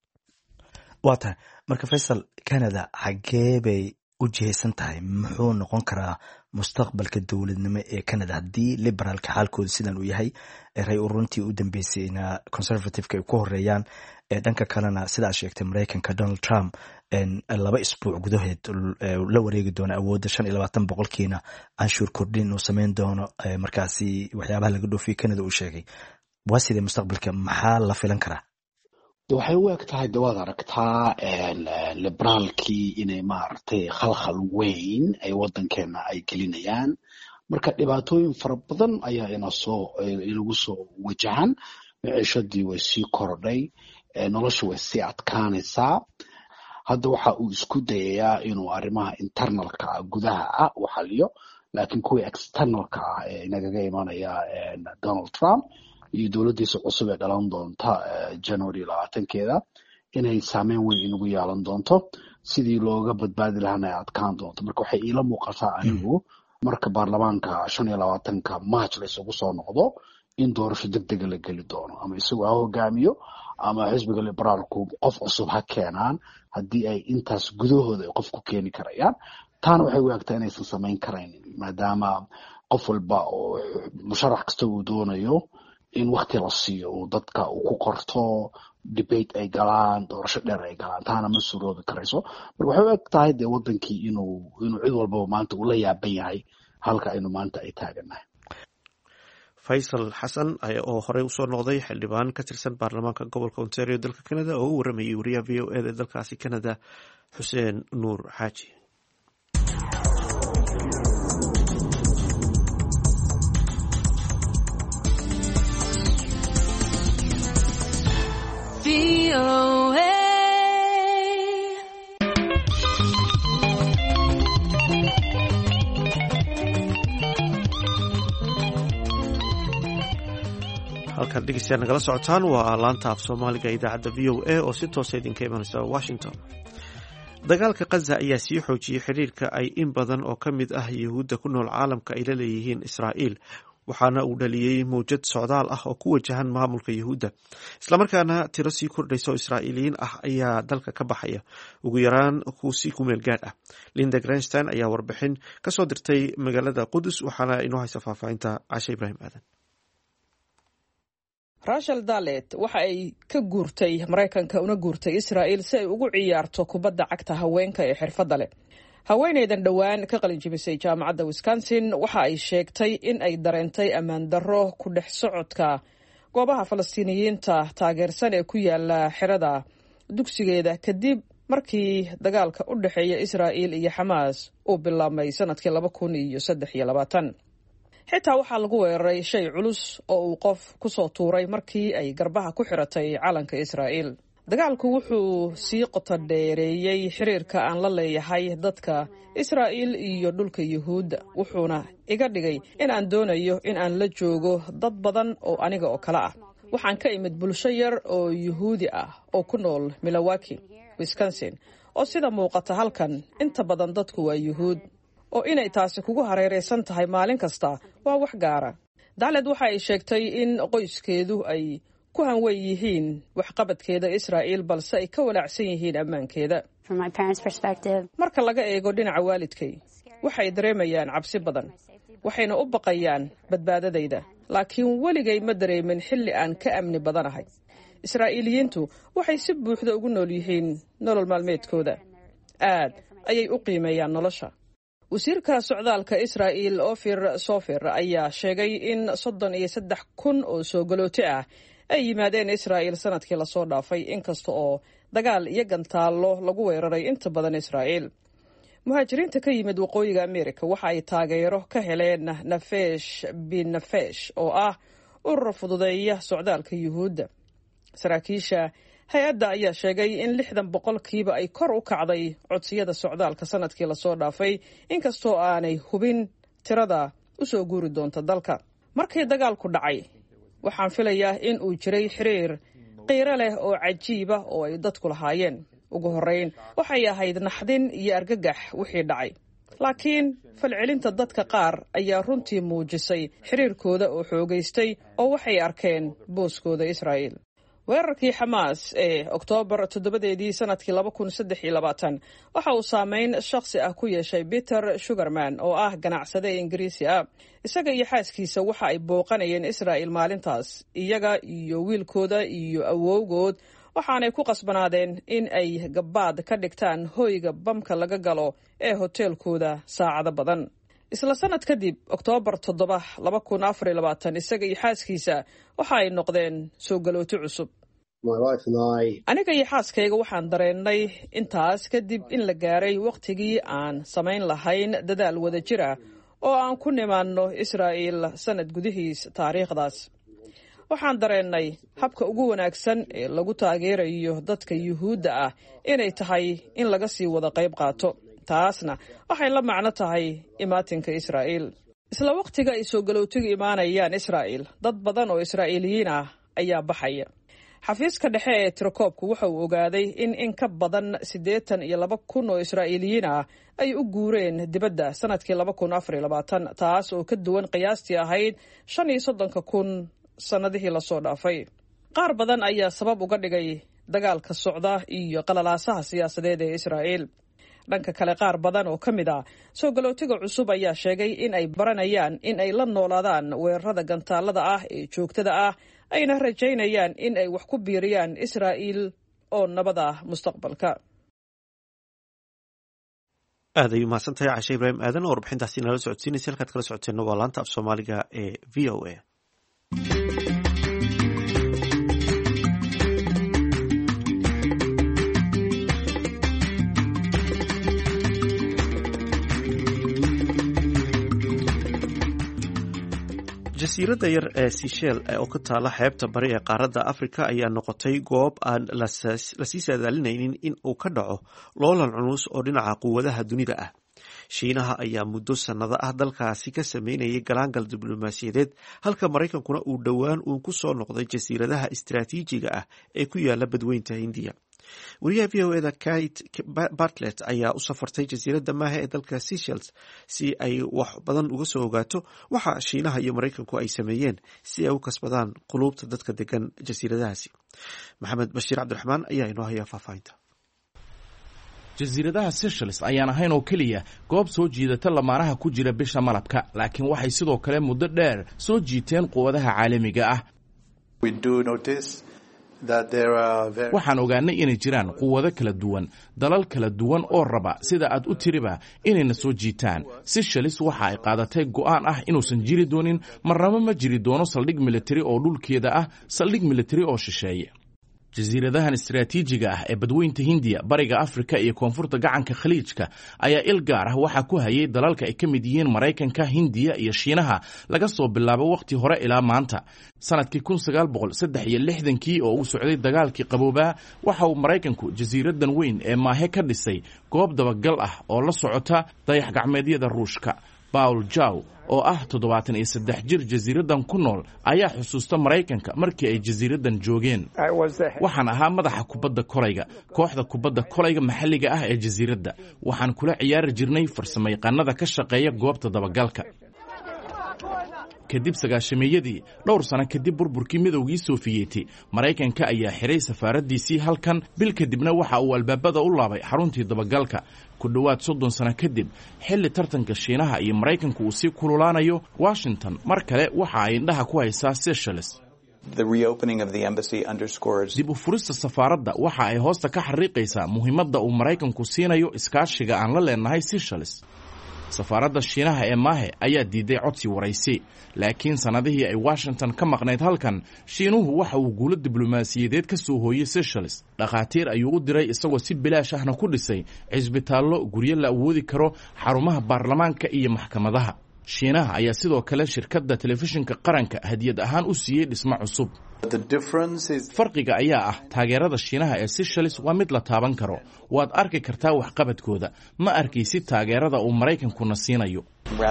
waa tahay marka Faisal, Canada xagee bay u jihaysan tahay? muxuu noqon karaa mustaqbalka dowladnimo ee Canada haddii liberaalka xaalkooda sidan uu yahay, ray uruntii u dambeysayna conservative-ka ay ku horeeyaan, dhanka kalena sidaa sheegtay Mareykanka Donald Trump laba isbuuc gudaheed la wareegi doona awoodda shan iyo labaatan boqolkiina canshuur kordhin uu sameyn doono, markaasi waxyaabaha laga dhoofiye Canada uu sheegay. waa sidee mustaqbalka, maxaa la filan karaa? waxay u eg tahay de waad aragtaa liberaalkii inay maaragtay khalkhal weyn ay wadankeena ay gelinayaan. marka dhibaatooyin fara badan ayaa ina soo inagu soo wajahan. maciishadii way sii kordhay, nolosha way sii adkaanaysaa. hadda waxa uu isku dayayaa inuu arrimaha internalka ah gudaha ah u xaliyo, laakiin kuwii externalka ah ee inagaga imanaya Donald Trump iyo dowladdiisa cusub ee dhalan doonta January labaatankeeda inay saameyn weyn inagu yeelan doonto. sidii looga badbaadi lahaana ay adkaan doonto. marka waxay iila muuqataa anigu marka baarlamaanka shan iyo labaatanka march la isugu soo noqdo in doorasho degdega la geli doono, ama isagu ha hogaamiyo ama xisbiga liberaalku qof cusub ha keenaan haddii ay intaas gudahooda ay qof ku keeni karayaan. taana waxay u egtaa inaysan samayn karaynin, maadaama qof walba oo musharax kasta uu doonayo in wakti la siiyo uu dadka uu ku qorto, debate ay galaan, doorasho dheer ay galaan. taana ma suroobi karayso. marka waxay u eg tahay dee wadankii inuu inuu cid walbaba maanta ula yaaban yahay halka aynu maanta ay taagannahay. Faisal Xasan oo horey usoo noqday xildhibaan ka tirsan baarlamaanka gobolka Ontario dalka Canada oo u waramayay wariyaha V O A da dalkaasi Canada Xuseen Nuur Xaaji. V O A halkan dhegeystayaal nagala socotaan waa laanta af soomaaliga idaacadda V O A oo si toosa idinka imanaysa Washington. dagaalka Gaza ayaa sii xoojiyey xiriirka ay in badan oo ka mid ah yuhuudda ku nool caalamka ay la leeyihiin Israa'iil, waxaana uu dhaliyey mawjad socdaal ah oo ku wajahan maamulka yuhuudda. islamarkaana tiro sii kordhaysa oo Israa'iiliyiin ah ayaa dalka ka baxaya, ugu yaraan kuusii ku meel gaadh ah. Linda Grenstein ayaa warbixin ka soo dirtay magaalada Qudus, waxaana inoo haysa faahfaahinta Cashe Ibraahim Aadan. Rachel Dalet waxa ay ka guurtay Mareykanka una guurtay Israa'iil si ay ugu ciyaarto kubadda cagta haweenka ee xirfadda leh. haweeneydan dhowaan ka qalin jebisay jaamacadda Wisconsin waxa ay sheegtay in ay dareentay ammaan darro ku dhex socodka goobaha Falastiiniyiinta taageersan ee ku yaala xerada dugsigeeda kadib markii dagaalka u dhexeeya Israa'iil iyo Xamaas uu bilaabmay sanadkii laba kun iyo saddex iyo labaatan. xitaa waxaa lagu weeraray shay culus oo uu qof ku soo tuuray markii ay garbaha ku xiratay calanka Israa'iil. dagaalku wuxuu sii qoto dheereeyey xiriirka aan la leeyahay dadka Israa'iil iyo dhulka Yuhuudda, wuxuuna iga dhigay in aan doonayo in aan la joogo dad badan oo aniga oo kale ah. waxaan ka imid bulsho yar oo yuhuudi ah oo ku nool Milwaukee, Wisconsin, oo sida muuqata halkan inta badan dadku waa yuhuud, oo inay taasi kugu hareeraysan tahay maalin kasta waa wax gaara. Daclad waxa ay sheegtay in qoyskeedu ay ku hanweyn yihiin waxqabadkeeda Israa'iil balse ay ka walaacsan yihiin ammaankeeda. Marka laga eego dhinaca waalidkay, waxay dareemayaan cabsi badan, waxayna u baqayaan badbaadadayda, laakiin weligay ma dareemin xilli aan ka amni badanahay. Israa'iiliyiintu waxay si buuxda ugu nool yihiin nolol maalmeedkooda, aad ayay u qiimeeyaan nolosha. wasiirka socdaalka Israa'iil Ofir Sofer ayaa sheegay in soddon iyo saddex kun oo soo galoote ah ay yimaadeen Israa'iil sanadkii la soo dhaafay, inkasta oo dagaal iyo gantaallo lagu weeraray inta badan Israa'iil. muhaajiriinta ka yimid waqooyiga Ameerika waxa ay taageero ka heleen Nafesh bin Nafesh oo ah urur fududeeya socdaalka yuhuudda. saraakiisha hay-adda ayaa sheegay in lixdan boqolkiiba ay kor u kacday codsiyada socdaalka sanadkii la soo dhaafay, inkastoo aanay hubin tirada u soo guuri doonta dalka. markii dagaalku dhacay, waxaan filayaa in uu jiray xiriir qiiro leh oo cajiiba oo ay dadku lahaayeen. ugu horreyn waxay ahayd naxdin iyo argagax wixii dhacay, laakiin falcelinta dadka qaar ayaa runtii muujisay xiriirkooda oo xoogaystay oo waxay arkeen booskooda Israa'iil. weerarkii Xamaas ee Oktoobar toddobadeedii sanadkii laba kun saddex iyo labaatan waxa uu saameyn shakhsi ah ku yeeshay Peter Sugarman oo ah ganacsade Ingiriisi ah. isaga iyo xaaskiisa waxa ay booqanayeen Israa'iil maalintaas, iyaga iyo wiilkooda iyo awowgood, waxaanay ku qasbanaadeen in ay gabaad ka dhigtaan hoyga bamka laga galo ee hoteelkooda saacado badan. isla sanad kadib, Oktoobar toddoba laba kun afar iyo labaatan, isaga iyo xaaskiisa waxa ay noqdeen soo galooto cusub. aniga iyo xaaskayga waxaan dareennay intaas kadib in la gaaray waqtigii aan samayn lahayn dadaal wada jir ah oo aan ku nimaanno Israa'iil sanad gudihiis taariikhdaas. waxaan dareennay habka ugu wanaagsan ee lagu taageerayo dadka yuhuudda ah inay tahay in laga sii wada qayb qaato. taasna waxay la macno tahay imaatinka Israa'iil. isla waqtiga ay soo galootiga imaanayaan Israa'iil, dad badan oo Israa'iiliyiin ah ayaa baxaya. xafiiska dhexe ee tirakoobku waxa uu ogaaday in in ka badan siddeetan iyo laba kun oo Israa'iiliyiin ah ay u guureen dibadda sanadkii laba kun afar iyo labaatan, taas oo ka duwan qiyaastii ahayd shan iyo soddonka kun sanadihii la soo dhaafay. qaar badan ayaa sabab uga dhigay dagaalka socda iyo qalalaasaha siyaasadeed ee Israa'iil. dhanka kale, qaar badan oo ka mid ah soo galootiga cusub ayaa sheegay in ay baranayaan in ay la noolaadaan weerarada gantaalada ah ee joogtada ah, ayna rajaynayaan in ay wax ku biiriyaan Israa'iil oo nabad ah mustaqbalka. aad ayuu mahadsantahay Cashe Ibraahim Aadan oo warbixintaasi nala socodsiinaysa. halkaad kala socoteen waa laanta af Soomaaliga ee V O A. jasiiradda yar ee Seychelles oo ka taala xeebta bari ee qaaradda Afrika ayaa noqotay goob aan la sii saadaalinaynin in uu ka dhaco loolan culus oo dhinaca quwadaha dunida ah. Shiinaha ayaa muddo sannado ah dalkaasi ka sameynayay galaangal diblomaasiyadeed, halka Maraykankuna uu dhowaan uun ku soo noqday jasiiradaha istiraatiijiga ah ee ku yaala badweynta Hindiya. wariyaha V O Eda Kate Bartlett ayaa u safartay jasiiradda maaha ee dalka Seychelles si ay wax badan uga soo ogaato waxa Shiinaha iyo Maraykanku ay sameeyeen si ay u kasbadaan quluubta dadka degan jasiiradahaasi. Maxamed Bashiir Cabdiraxmaan ayaa inoo haya faahfaahinta. jasiiradaha Seychelles ayaan ahayn oo keliya goob soo jiidata lamaanaha ku jira bisha malabka, laakiin waxay sidoo kale muddo dheer soo jiiteen quwadaha caalamiga ah. waxaan ogaanay inay jiraan quwado kala duwan, dalal kala duwan oo raba sida aad u tiriba inayna soo jiitaan. Seychelles waxa ay qaadatay go'aan ah inuusan jiri doonin, marnaba ma jiri doono saldhig militari oo dhulkeeda ah, saldhig militari oo shisheeye. jasiiradahan istiraatiijiga ah ee badweynta Hindiya, bariga Afrika iyo koonfurta gacanka Khaliijka ayaa il gaar ah waxa ku hayay dalalka ay ka mid yihiin Maraykanka, Hindiya iyo Shiinaha laga soo bilaabo waqti hore ilaa maanta. sanadkii kun sagaal boqol saddex iyo lixdankii oo uu socday dagaalkii qaboobaa, waxa uu Maraykanku jasiiradan weyn ee Maahe ka dhisay goob dabagal ah oo la socota dayax gacmeedyada Ruushka. Paul Jow oo ah toddobaatan iyo saddex jir jasiiraddan ku nool ayaa xusuusta Maraykanka markii ay jasiiraddan joogeen. Waxaan ahaa madaxa kubadda kolayga, kooxda kubadda kolayga maxalliga ah ee jasiiradda. Waxaan kula ciyaari jirnay farsamayaqaanada ka shaqeeya goobta dabagalka. kadib sagaashameeyadii dhowr sano kadib burburkii midowgii Sofiyeeti, Maraykanka ayaa xiray safaaradiisii halkan. Bil kadibna waxa uu albaabada u laabay xaruntii dabagalka. Ku dhowaad soddon sano kadib, xilli tartanka Shiinaha iyo Maraykanku uu sii kululaanayo, Washington mar kale waxa ay indhaha ku haysaa Seychelles. dib u furista safaaradda waxa ay hoosta ka xariiqaysaa muhiimadda uu Maraykanku siinayo iskaashiga aan la leenahay Seychelles. safaaradda Shiinaha ee Maahe ayaa diiday codsi waraysi, laakiin sanadihii ay Washington ka maqnayd halkan, Shiinuhu waxa uu guulo diblomaasiyadeed ka soo hooyay Seychelles. dhakhaatiir ayuu u diray isagoo si bilaash ahna ku dhisay cisbitaallo, guryo la awoodi karo, xarumaha baarlamaanka iyo maxkamadaha. Shiinaha ayaa sidoo kale shirkadda telefishinka qaranka hadiyad ahaan u siiyey dhismo cusub. farqiga ayaa ah taageerada Shiinaha ee Seychelles waa mid la taaban karo. Waad arki kartaa waxqabadkooda, ma arkaysid taageerada uu Maraykankuna siinayo.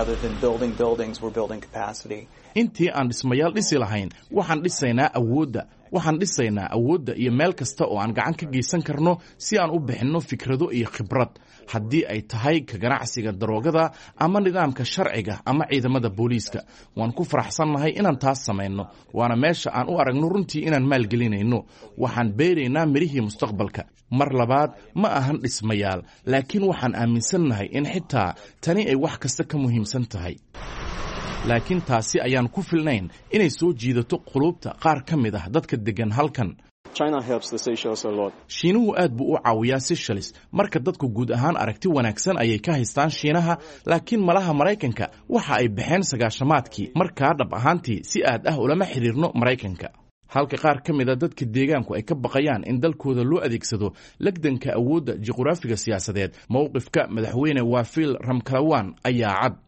intii aan dhismayaal dhisi lahayn, waxaan dhisaynaa awoodda waxaan dhisaynaa awoodda iyo meel kasta oo aan gacan ka geysan karno si aan u bixinno fikrado iyo khibrad, haddii ay tahay ka ganacsiga daroogada ama nidaamka sharciga ama ciidamada booliiska. waan ku faraxsannahay inaan taas samayno, waana meesha aan u aragno runtii inaan maalgelinayno. waxaan beeraynaa mirihii mustaqbalka. mar labaad, ma ahan dhismayaal, laakiin waxaan aaminsannahay in xitaa tani ay wax kasta ka muhiimsan tahay. laakiin taasi ayaan ku filnayn inay soo jiidato qulubta qaar ka mid ah dadka degan halkan. Shiinuhu aad buu u caawiyaa Seychelles. marka dadku guud ahaan aragti wanaagsan ayay ka haystaan Shiinaha, laakiin malaha Maraykanka waxa ay baxeen sagaashamaadkii. markaa dhab ahaantii si aad ah ulama xiriirno Maraykanka. halka qaar ka mid a dadka deegaanku ay ka baqayaan in dalkooda loo adeegsado lagdanka awoodda juqraafiga siyaasadeed. mowqifka madaxweyne Wafiil Ramkalawan ayaa cad.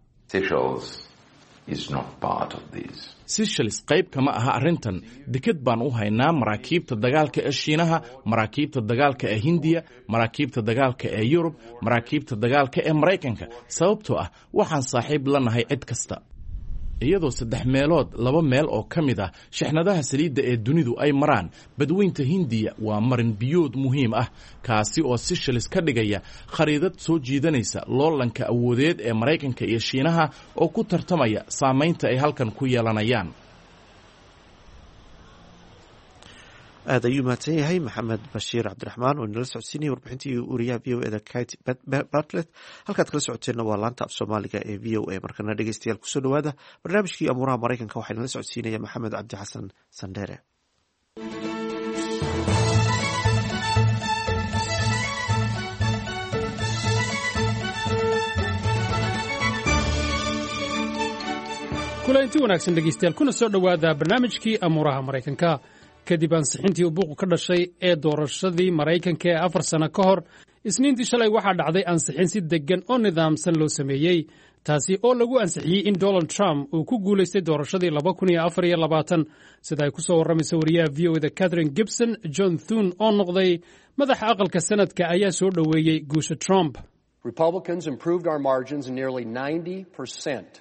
Seychelles qayb kama aha arrintan. deked baan u haynaa maraakiibta dagaalka ee Shiinaha, maraakiibta dagaalka ee Hindiya, maraakiibta dagaalka ee Yurub, maraakiibta dagaalka ee Maraykanka. sababtoo ah waxaan saaxiib la nahay cid kasta. iyadoo saddex meelood laba meel oo ka mid ah shixnadaha saliidda ee dunidu ay maraan badweynta Hindiya, waa marin biyood muhiim ah, kaasi oo Seychelles ka dhigaya khariidad soo jiidanaysa loolanka awoodeed ee Maraykanka iyo Shiinaha oo ku tartamaya saamaynta ay halkan ku yeelanayaan. aad ayuu mahadsan yahay maxamed bashiir cabdiraxmaan oo inala socodsiinayay warbixintii wariyaha v o eda Kate Bartlett. halkaad kala socoteenna waa laanta af soomaaliga ee v o a. markana dhegeystayaal kusoo dhawaada barnaamijkii amuuraha Maraykanka. waxaa inala socodsiinaya maxamed cabdi xasan sandheere. kulanti wanaagsan dhegeystayaal, kuna soo dhawaada barnaamijkii amuuraha Maraykanka. kadib ansixintii uu buuq ka dhashay ee doorashadii Maraykanka ee afar sano ka hor, Isniintii shalay waxaa dhacday ansixin si deggan oo nidaamsan loo sameeyey, taasi oo lagu ansixiyey in Donald Trump uu ku guulaystay doorashadii laba kun iyo afar iyo labaatan, sida ay ku soo warramaysa wariyaha v o eda Catherine Gibson. John Thune oo noqday madaxa aqalka sanadka ayaa soo dhoweeyey guusha Trump. Republicans improved our margins in nearly ninety percent.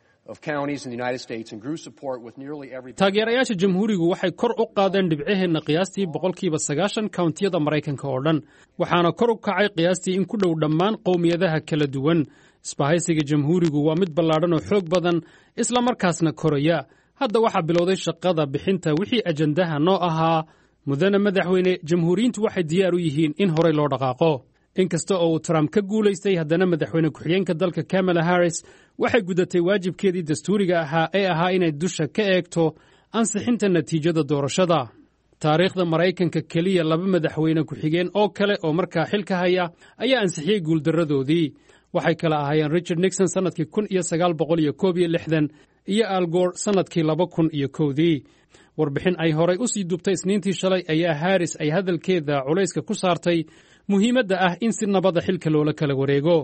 taageerayaasha jamhuurigu waxay kor u qaadeen dhibcaheenna qiyaastii boqolkiiba sagaashan kawntiyada Maraykanka oo dhan, waxaana kor u kacay qiyaastii in ku dhow dhammaan qowmiyadaha kala duwan. isbahaysiga jamhuurigu waa mid ballaadhan oo xoog badan, isla markaasna koraya. hadda waxaa bilowday shaqada bixinta wixii ajandaha noo ahaa. mudane madaxweyne, jamhuuriyiintu waxay diyaar u yihiin in horey loo dhaqaaqo. inkasta oo uu Trump ka guulaystay, haddana madaxweyne ku-xigeenka dalka Kamala Harris waxay gudatay waajibkeedii dastuuriga ahaa ee ahaa inay dusha ka eegto ansixinta natiijada doorashada. taariikhda Maraykanka keliya laba madaxweyne ku-xigeen oo kale oo markaa xilka haya ayaa ansixiyey guuldarradoodii. waxay kala ahaayeen Richard Nixon sannadkii kun iyo sagaal boqol iyo koob iyo lixdan iyo Al Gore sannadkii laba kun iyo kowdii. warbixin ay horay u sii dubtay Isniintii shalay ayaa Harris ay hadalkeeda culayska ku saartay muhiimadda ah in si nabada xilka loola kala wareego.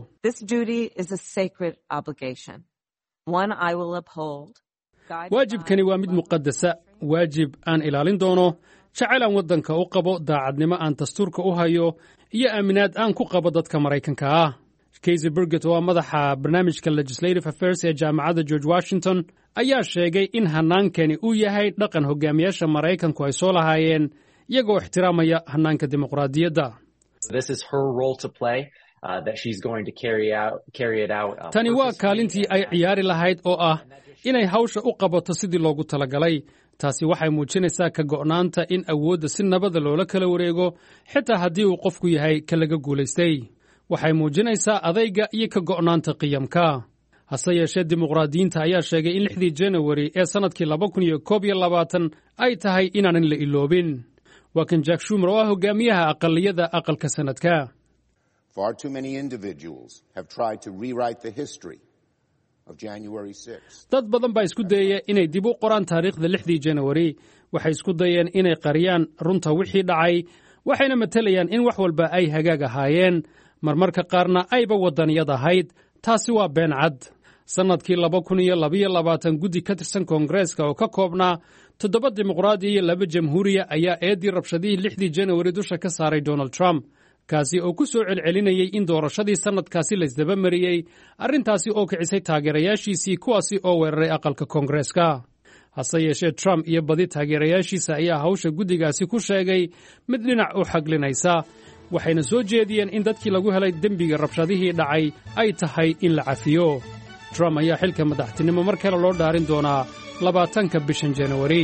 waajibkani waa mid muqaddasa, waajib aan ilaalin doono, jacayl aan waddanka u qabo, daacadnimo aan dastuurka u hayo, iyo aaminaad aan ku qabo dadka Maraykanka ah. Casey Burgett oo madaxa barnaamijka Legislative Affairs ee jaamacadda George Washington ayaa sheegay in hanaankani uu yahay dhaqan hogaamiyaasha Maraykanku ay soo lahaayeen iyagoo ixtiraamaya hanaanka dimuqraadiyadda. This is her role to play. Uh, that she's going to carry out, carry it out. Uh, Tani waa kaalintii ay ciyaari lahayd oo ah inay hawsha u qabato sidii loogu talagalay. Taasi waxay muujinaysaa ka go'naanta in awoodda si nabada loola kala wareego xitaa haddii uu qofku yahay ka laga guulaystay. Waxay muujinaysaa adayga iyo ka go'naanta qiyamka. Hase yeeshee dimuqraadiyiinta ayaa sheegay in lixdii January ee sanadkii laba kun iyo koob iyo labaatan ay tahay inaanan la iloobin. Waa kan Jack Schumer oo ah hogaamiyaha aqaliyada aqalka sanadka. Far too many individuals have tried to rewrite the history of January sixth. Dad badan baa isku dayay inay dib u qoraan taariikhda lixdii January. Waxay isku dayeen inay qariyaan runta wixii dhacay, waxayna matalayaan in wax walba ay hagaag ahaayeen, marmarka qaarna ayba wadaniyad ahayd. Taasi waa been cad. Sanadkii laba kun iyo laba iyo labaatan guddi ka tirsan Koongareeska oo ka koobnaa toddoba dimuqraadi iyo laba jamhuuriya ayaa eedii rabshadihii lixdii January dusha ka saaray Donald Trump. kaasi oo ku soo celcelinayay in doorashadii sanadkaasi la isdaba mariyey, arrintaasi oo kicisay taageerayaashiisii kuwaasi oo weeraray aqalka Koongareeska. Hase yeeshee Trump iyo badi taageerayaashiisa ayaa hawsha guddigaasi ku sheegay mid dhinac u xaglinaysa, waxayna soo jeediyeen in dadkii lagu helay dembiga rabshadihii dhacay ay tahay in la cafiyo. Trump ayaa xilka madaxtinimo mar kale loo dhaarin doonaa labaatanka bishan January.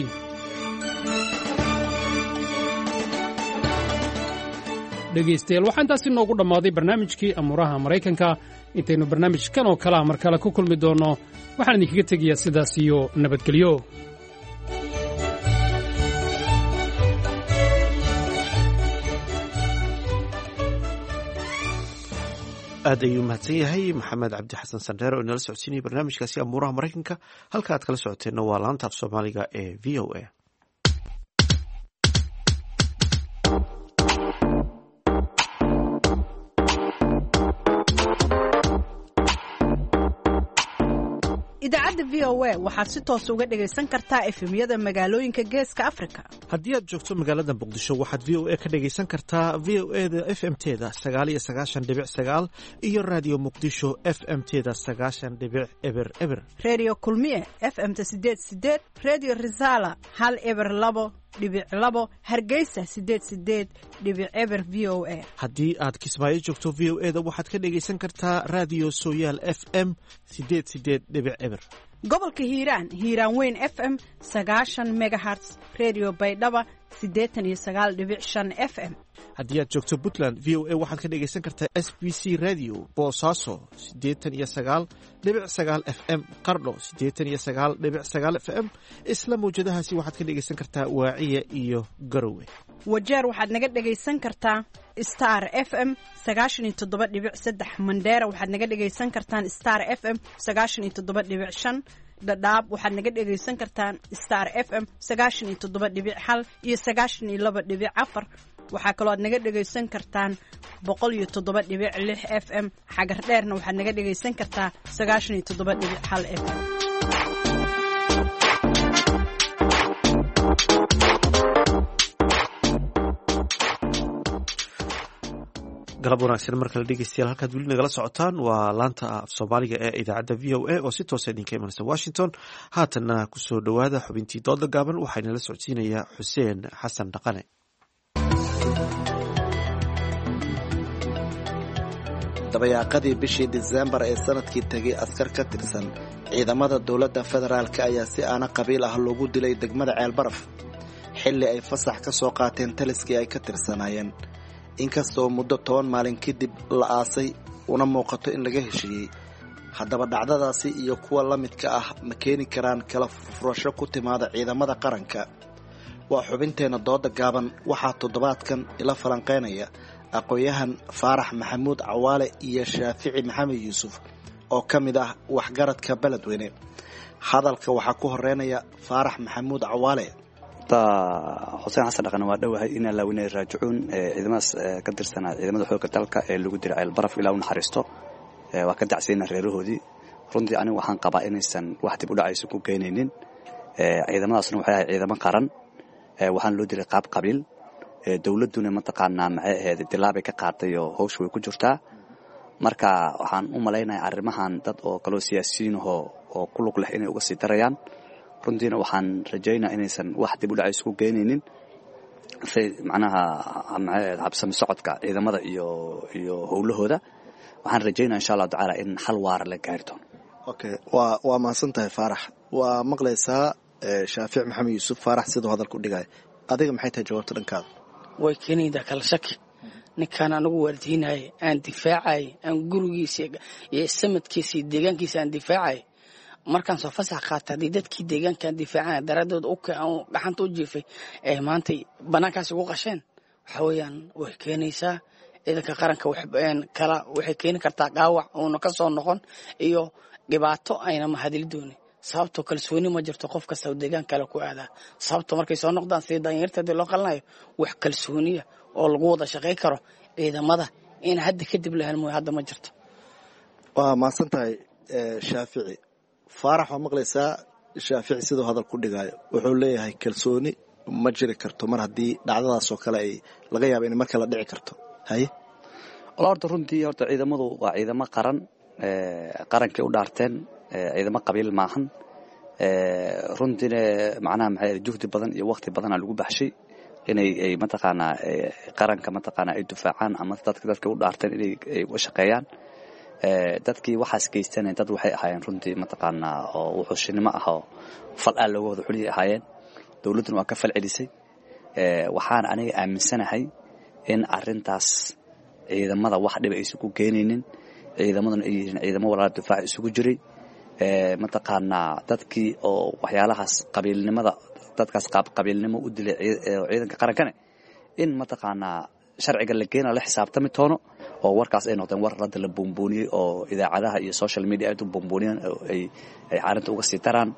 dhegaystayaal waxaa intaasi noogu dhammaaday barnaamijkii amuuraha Maraykanka. Intaynu barnaamijkan oo kale mar kale ku kulmi doonno, waxaan idinkaga tegayaa sidaas iyo nabadgelyo. aad ayuu mahadsan yahay maxamed cabdi xasan sandheer oo inala socodsiinaya barnaamijkaasi amuuraha Maraykanka. halka aad kala socoteenna waa laanta af Soomaaliga ee V O A. idaacadda V O A waxaad si toos uga dhagaysan kartaa efemyada magaalooyinka Geeska Afrika. Haddii aad joogto magaalada Muqdisho, waxaad V O A ka dhagaysan kartaa V O A da F M teeda sagaal iyo sagaashan dhibic sagaal iyo Radio Muqdisho F M teeda sagaashan dhibic eber eber. Radio Kulmiye F M ta sideed sideed, Radio Risala hal eber labo dhibic labo, Hargeysa sideed sideed dhibic eber V O A. Haddii aad Kismaayo joogto, V O A da waxaad ka dhagaysan kartaa Radio Sooyaal F M sideed sideed dhibic eber. Gobolka Hiiraan, Hiiraan Weyn F M sagaashan megahertz, Radio Baydhaba siddeetan iyo sagaal dhibic shan F M. Haddii aad joogto Puntland, V O A waxaad ka dhagaysan kartaa S B C Radio Boosaaso siddeetan iyo sagaal dhibic sagaal F M, Qardho siddeetan iyo sagaal dhibic sagaal F M. Isla mawjadahaasi waxaad ka dhagaysan kartaa Waaciya iyo Garowe. Wajeer waxaad naga dhagaysan kartaa Star F M sagaashan iyo toddoba dhibic saddex. Mandheera waxaad naga dhagaysan kartaan Star F M sagaashan iyo toddoba dhibic shan. Dadaab waxaad naga dhagaysan kartaan Star F M sagaashan iyo toddoba dhibic hal iyo sagaashan iyo laba dhibic afar. waxaa kaloo aad naga dhagaysan kartaan boqol iyo toddoba dhibic lix F M. xagar dheerna waxaad naga dhagaysan kartaa sagaashan iyo toddoba dhibic hal F M. galab wanaagsan mar kale dhegeystayaal, halkaad weli nagala socotaan waa laanta af Soomaaliga ee idaacadda V O A oo si toosa idinka imanaysa Washington. haatanna kusoo dhowaada xubintii dooda gaaban, waxaana la socodsiinayaa Xuseen Xasan Dhaqane. dabayaaqadii bishii Diseembar ee sanadkii tegay, askar ka tirsan ciidamada dowladda federaalka ayaa si aana qabiil ah loogu dilay degmada Ceelbaraf xilli ay fasax ka soo qaateen taliskii ay ka tirsanaayeen. inkastoo muddo toban maalin kadib la aasay una muuqato in laga heshiiyey, haddaba dhacdadaasi iyo kuwa la midka ah ma keeni karaan kala furfurasho ku timaada ciidamada qaranka? waa xubinteenna dooda gaaban. waxaa toddobaadkan ila falanqeynaya aqoon-yahan Faarax Maxamuud Cawaale iyo Shaafici Maxamed Yuusuf oo ka mid ah waxgaradka Beledweyne. hadalka waxaa ku horeynaya Faarax Maxamuud Cawaale. xuseen xasan dhaqan waa dhowahay in la weynayo raajicuun ciidamadaas ka tirsanaa ciidamada xoogga dalka ee lagu diray Ceelbaraf ilaa uu naxariisto. waa ka dacsiina reerahoodii. runtii anigu waxaan qabaa inaysan wax dib u dhacayso ku geynaynin. ciidamadaasna waxay ahayd ciidamo qaran, waxaan loo diray qaab qabiil. dowladuna mataqaanaa maxay ahayd dilaabay ka qaatay oo hawsha way ku jirtaa. marka waxaan u malaynayaa arrimahan dad oo kaloo siyaasiyiin ahoo oo ku lug leh inay uga sii darayaan runtiina waxaan rajaynayaa inaysan wax dib u dhac isku geynaynin macnaha habsami socodka ciidamada iyo iyo howlahooda waxaan rajaynaa insha Allah tacaala in xal waara la gaari doono. Okay, waa waa mahadsan tahay Faarax. Waa maqlaysaa Shaafic Maxamed Yuusuf Faarax sidoo hadal ku dhigay. Adiga maxay tahay jawaabta dhankaada? Way keenayda kala shaki. Ninkan anagu waardiinay aan difaacay aan gurigiisa iyo samadkiisa deegaankiisa aan difaacay. Markaan soo fasax qaatay dadkii deegaanka difaacay daradood oo ka aan gaxanta u jiifay ee maanta banaankaas ugu qasheen waxa weeyaan way keenaysaa ciidanka qaranka wax kala waxay keeni kartaa dhaawac oo ka soo noqon iyo dhibaato ayna ma hadil dooni sababtoo kalsooni ma jirto qof kasta oo deegaan kale ku aada sababtoo markay soo noqdaan si danyartada loo qalnayo wax kalsooniya oo lagu wada shaqeey karo ciidamada in hadda kadib la helmo hadda ma jirto. Waa mahadsan tahay Shaafici. Faarax waa maqlaysaa Shaafici sidoo hadal ku dhigay wuxuu leeyahay kalsooni ma jiri karto mar haddii dhacdadaas oo kale ay laga yaabo in mar kale dhici karto. Haye horta runtii horta ciidamadu waa ciidamo qaran ee qarankii u dhaarteen ciidamo qabiil maahan ee runtiina macnaha maxay juhdi badan iyo waqti badan lagu baxshay inay ay mataqaana qaranka mataqaana ay difaacaan ama dadka dadka u dhaarteen inay u shaqeeyaan ee dadkii waxaas geysteen dad waxay ahaayeen runtii mataqaana oo wuxuushinimo ah oo fal aan looga wada xuliyay ahaayeen dawladuna waa ka fal celisay ee waxaan aniga aaminsanahay in arintaas ciidamada wax dhib ay isugu keenaynin ciidamaduna ay yihiin ciidamo walaal difaac isugu jiray ee mataqaana dadkii oo waxyaalahaas qabiilnimada dadkaas qaab qabiilnimo u dilay ciidanka qarankana in mataqaana sharciga la keenay la xisaabtami doono oo warkaas ay noqdeen war rad la boombooniyay oo idaacadaha iyo social media ay boombooniyaan ay ay arinta uga sii taraan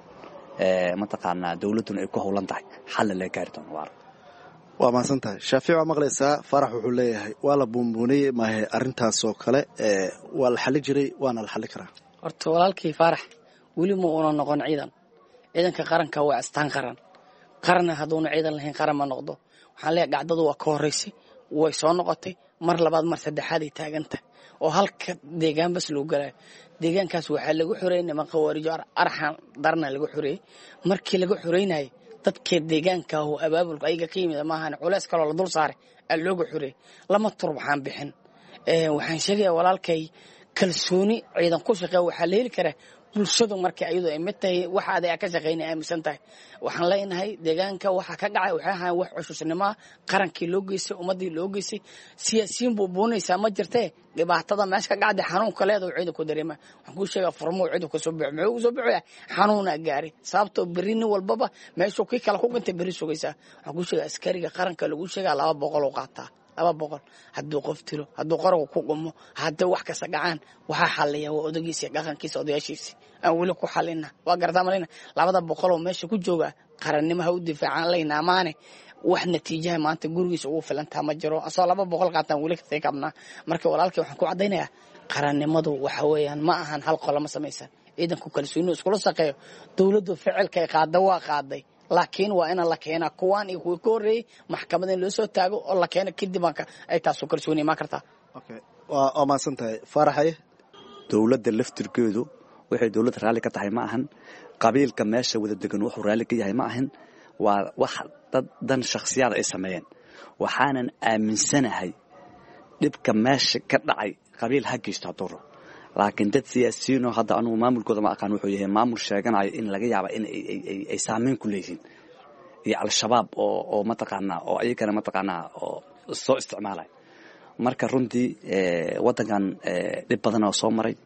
ee mataqaana dawladuna ay ku howlan tahay xal la gaari doono waar waa mahadsan tahay Shaafic waa maqlaysaa Faarax wuxuu leeyahay waa la boombooniyay ma ahay arintaas oo kale ee waa la xalli jiray waana la xalli karaa horta walaalkii Faarax wali ma uu noqon ciidan ciidanka qaranka waa astaan qaran qaran haduuna ciidan lahayn qaran ma noqdo waxaan leeyahay gacdadu waa ka horeysay way soo noqotay mar labaad mar saddexaad ay taaganta oo halka deegaan bas loo galay deegaankaas waxa lagu xureeyay niman qawaarijo arxan darna lagu xureeyay markii lagu xureynay dadka deegaanka oo abaabulka ayaga ka yimid ma ahan culays kale la dul saaray loogu xureeyay lama turbaxan bixin ee waxaan sheegay walaalkay kalsooni ciidan ku shaqeeyo waxa la heli karaa bulshadu markii ayadu ay mid tahay waxa ay ka shaqeynay aaminsan tahay waxaan leenahay deegaanka waxa ka dhacay waxa ahaan wax cusubnimo qarankii loo geysay ummadii loo geysay siyaasiyiin buu boonaysa ma jirtay dhibaatada meesha ka dhacday xanuun kale oo ciidan ku dareema waxaan ku sheegay farmo ciidan ku soo bixi muxuu soo bixi xanuuna gaari sababtoo berrini walbaba meesha ku kala ku gantay beri sugaysa waxaan ku sheegay askariga qaranka lagu sheegay laba boqol oo qaata laba boqol hadduu qof tiro hadduu qaragu ku qumo haddii wax kasta dhacaan waxa xalliya waa odagiisa dhaqankiisa odayaashiisa aan wali ku xalina waa gartaa malina labada boqol oo meesha ku jooga qarannimaha u difaacaan leeyna maane wax natiijaha maanta gurigiisa ugu filantaa ma jiro asoo laba boqol qaataan wali ka qabna marka walaalkii waxaan ku cadeynayaa qarannimadu waxa weeyaan ma ahan hal qolo ma samaysan ciidanku kalsooni isku shaqeeyo dawladdu ficilkay qaada waa qaaday laakiin waa in la keenaa kuwaan iyo kuwa koorey maxkamadda loo soo taago oo la keeno kadib ay taas kalsooni ma kartaa okay waa oo maasan tahay Faaraxay dawladda laftirkeedu waxay dawladda raali ka tahay ma ahan qabiilka meesha wada degan wuxuu raali ka yahay ma ahan waa wax dad dan shakhsiyaad ay sameeyeen waxaanan aaminsanahay dhibka meesha ka dhacay qabiil hagiisto doro laakiin dad siyaasiyiin oo hadda anu maamulkooda ma aqaan wuxuu yahay maamul sheeganayo in laga yaabo in ay ay ay saameyn ku leeyihiin iyo al-shabaab oo oo mataqaana oo ayagana mataqaana oo soo isticmaalay marka runtii ee wadankan ee dib badan oo soo maray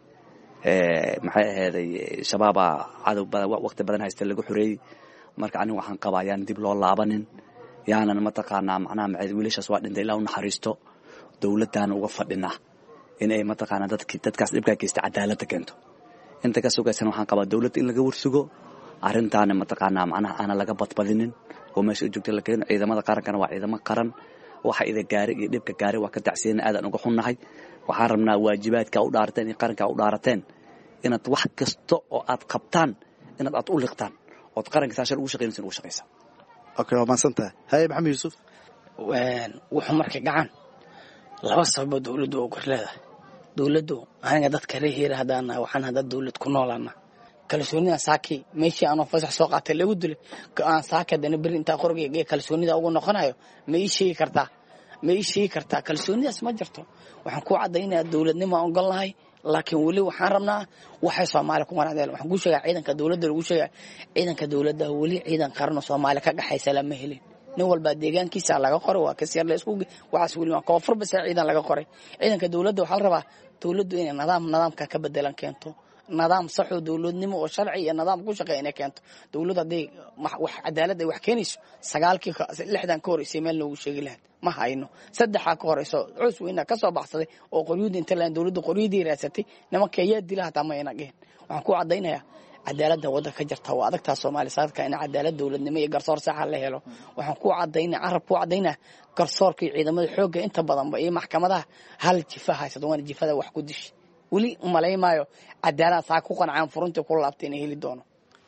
ee maxay ahayd shabaaba cadow badan waqti badan haysta lagu xureeyay marka anigu waxaan qabaayaan dib loo laabanin yaanan mataqaana macnaha macay wiilashaas waa dhintay ilaa u naxariisto dawladdan uga fadhina inay mataqaana dadkii dadkaas dhibka geystay cadaalad keento inta ka sugaysan waxaan qabaa dawladda in laga warsugo arintaan mataqaana macnaha aan laga badbadinin oo meesha joogta la keeno ciidamada qarankana waa ciidamo qaran waxa ida gaari iyo dhibka gaari waa ka tacsiin aadan uga xunnahay waxaan rabnaa waajibaadka u dhaarteen in qaranka u dhaarateen inaad wax kasta oo aad qabtaan inaad aad u liqtaan oo qaranka saashan ugu shaqeynaysan ugu shaqeysa okay waa maasanta hay Maxamed Yuusuf waan wuxuu markay gacan laba sabab dawladdu oo korleeda dowladdu aniga dadka reer hiira haddaan waxaan hadda dowlad ku noolaana kalsoonida saaki meeshii aan fasax soo qaatay lagu dilay aan saaka dana bari inta qorgeyga kalsoonida ugu noqonayo ma ii sheegi kartaa ma ii sheegi kartaa kalsoonidaas ma jirto waxaan ku cadaynayaa dowladnimo aan ogol lahay laakiin weli waxaan rabnaa waxay Soomaaliya ku qanacdeen waxaan ku sheegaa ciidanka dowladda lagu sheegaa ciidanka dowladda weli ciidan qaran oo Soomaaliya ka dhaxaysa lama helin nin walba deegaankiisa laga qoray waa ka siyar la isku waxaas weli ma koonfur bas ciidan laga qoray ciidanka dowladda waxa la rabaa dowladdu inay nidaam nidaamka ka bedelan keento nidaam sax oo dowladnimo oo sharci iyo nidaam ku shaqeeyna keento dowladda haday wax cadaalad ay wax keenayso sagaalkii lixdan ka horeysay meel loogu sheegi lahayd ma hayno saddexa ka horeyso cus weyna ka soo baxsaday oo qoryada inta laan dowladda qoryadii raasatay nimanka ayaa dilaa taa ma ina geen waxaan ku cadaynayaa cadaaladda waddanka ka jirta waa adagtaa Soomaaliya saadka in cadaalad dowladnimo iyo garsoor sax ah la helo waxaan ku cadaynaa arab ku cadaynaa garsoorka ciidamada xoogga inta badan ba iyo maxkamadaha hal jifa haysto wana jifada wax ku dish wali umaleeymayo cadaalad saa ku qancaan furunta ku laabtay in heli doono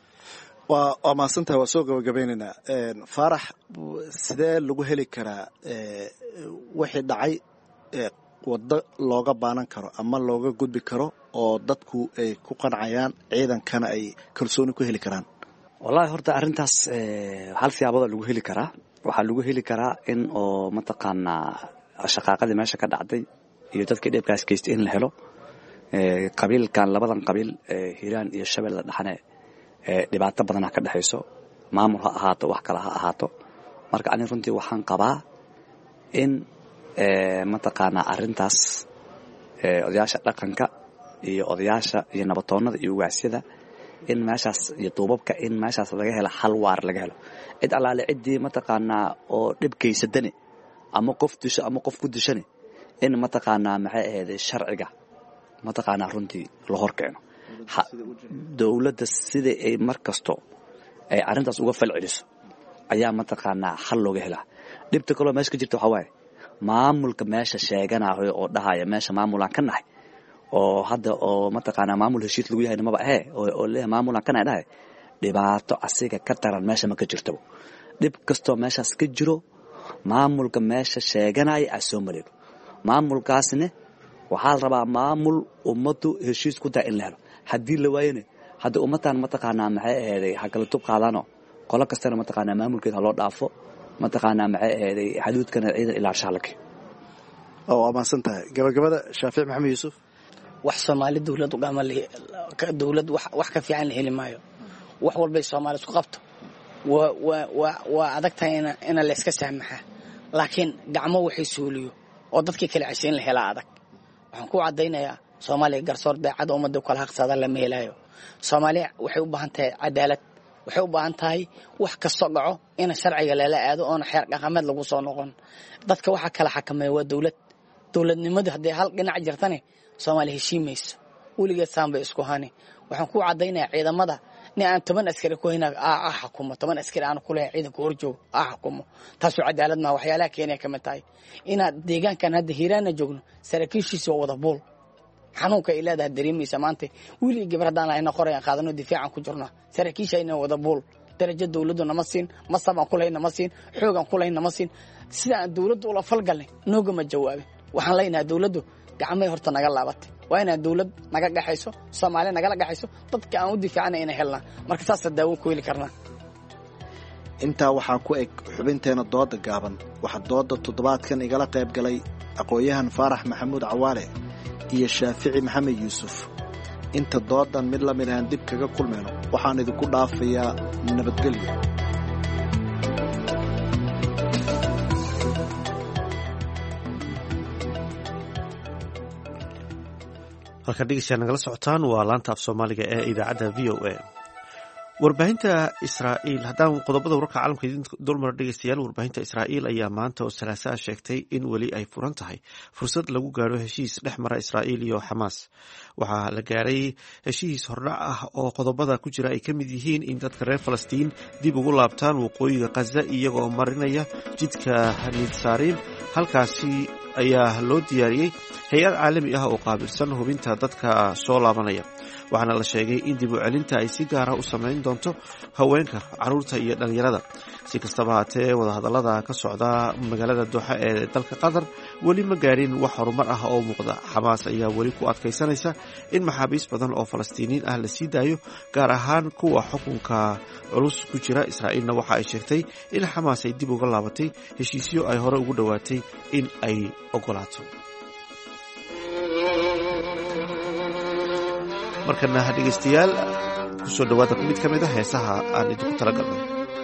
waa waa maasantahay waa soo gabagabeynayna een Faarax sidee lagu heli karaa ee wixii dhacay ee wada looga baanan karo ama looga gudbi karo oo dadku ay ku qancayaan ciidankana ay kalsooni ku heli karaan wallahi horta arintaas ee hal siyaabada lagu heli karaa waxa lagu heli karaa in oo mataqaana shaqaaqadii meesha ka dhacday iyo dadkii dhibkaas geystay in la helo ee qabiilkan labadan qabiil ee Hiiraan iyo Shabeelle dhaxane ee dhibaato badan ka dhaxayso maamul ha ahaato wax kale ha ahaato marka ani runtii waxaan qabaa in ee mataqaana arintaas ee odayaasha dhaqanka iyo odayaasha iyo nabatoonada iyo waasyada in meeshaas iyo duubabka in meeshaas laga helo hal waar laga helo cid alaale cidii mataqaana oo dhibkaysadane ama qof disho ama qof ku dishane in mataqaana maxay ahayd sharciga mataqaana runtii la horkeeno dowladda sida ay markasto ay arintaas uga falceliso ayaa mataqaana xal looga helaa dhibta kale meesha ka jirta waxa waaye maamulka meesha sheeganayo oo dhahaya meesha maamulaan ka nahay oo hadda oo mataqaana maamul heshiis lagu yahay nimaba ee oo leeyahay maamulaan ka nahay dhibaato asiga ka taran meesha ma ka jirto dhib kasto meeshaas ka jiro maamulka meesha sheeganaya asoo maleeyo maamulkaasna waxa la rabaa maamul ummadu heshiis ku daa in la helo hadii la waayane hadda ummadan mataqaana maxay ahayd hakala tub qaadano qolo kastana mataqaana maamulkeeda loo dhaafo mataqaana maxay ahayd xuduudkana ciidan ilaa shalaki oo amaasantahay gabagabada Shaafic Maxamed Yuusuf wax Soomaali dawlad u gaamay dawlad wax wax ka fiican heli maayo wax walba Soomaali isku qabto wa wa wa adagtahay in la iska saamaxa laakiin gacmo waxay suuliyo oo dadkii kala cashin la hela adag waxaan ku cadaynayaa Soomaaliya garsoor daacad ummadda kala haqsada lama helayo Soomaaliya waxay u baahan tahay cadaalad waxay u baahan tahay wax ka soo dhaco in sharciga la aado oo xeer dhaqameed lagu soo noqon dadka waxa kala xakameeyo waa dawlad dawladnimadu hadii hal dhinac jirtane Soomaaliya heshiimayso waligeed saanba isku haani waxaan ku cadaynayaa ciidamada ni aan toban askari ku hayna ah xukumo toban askari aan ku leeyahay ciidanka horjoog ah xukumo taas cadaalad ma waxyaalaha keenay kama tahay ina deegaankan hadda Hiiraan joogno saraakiishiisa wada bool xanuunka ilaadaa dareemaysa maanta wili gabradaan ayna qorayaan qaadano difaacan ku jirna saraakiisha ayna wada bool darajo dawladdu nama siin masaba ku leeyna ma siin xoogan ku leeyna ma siin sida dawladdu ula falgalay nooga ma jawaabin waxaan leenahay dawladdu gacmay horta naga laabatay waa inaa dawlad naga gaxayso Soomaaliya naga la gaxayso dadka aan u difaacnay inay helna marka taas daawo ku heli karnaa inta waxaa ku eg xubinteena dooda gaaban waxa dooda toddobaadkan igala qayb galay aqoonyahan Faarax Maxamuud Cawaale iyo Shaafici Maxamed Yuusuf inta doodan mid la mid ah dib kaga kulmayno waxaan idinku dhaafayaa nabadgelyo halka dhegeystayaal nagala socotaan waa laanta af Soomaaliga ee idaacadda V O A warbaahinta Israa'iil haddaan qodobada wararka caalamka idin dulmar dhegeystayaal warbaahinta Israa'iil ayaa maanta oo Salaasaa sheegtay in weli ay furan tahay fursad lagu gaaro heshiis dhex mara Israa'iil iyo Xamaas waxaa la gaaray heshiis hordhac ah oo qodobada ku jira ay ka mid yihiin in dadka reer Falastiin dib ugu laabtaan waqooyiga Gaza iyagoo marinaya jidka Nitsaarim halkaasi ayaa loo diyaariyey hay'ad caalami ah oo qaabilsan hubinta dadka soo laabanaya waxaana la sheegay in dib u celinta ay si gaar ah u samayn doonto haweenka carruurta iyo dhalinyarada si kastaba haatee wadahadallada ka socda magaalada dooxa ee dalka qatar weli ma gaadhin wax horumar ah oo muuqda. xamaas ayaa weli ku adkaysanaysa in maxaabiis badan oo falastiiniin ah la sii daayo, gaar ahaan kuwa xukunka culus ku jira. israa'iilna waxa ay sheegtay in xamaas ay dib uga laabatay heshiisyo ay hore ugu dhowaatay in ay ogolaato. markana dhegaystayaal kusoo dhawaada mid ka mid a heesaha aan idinku talagalnay.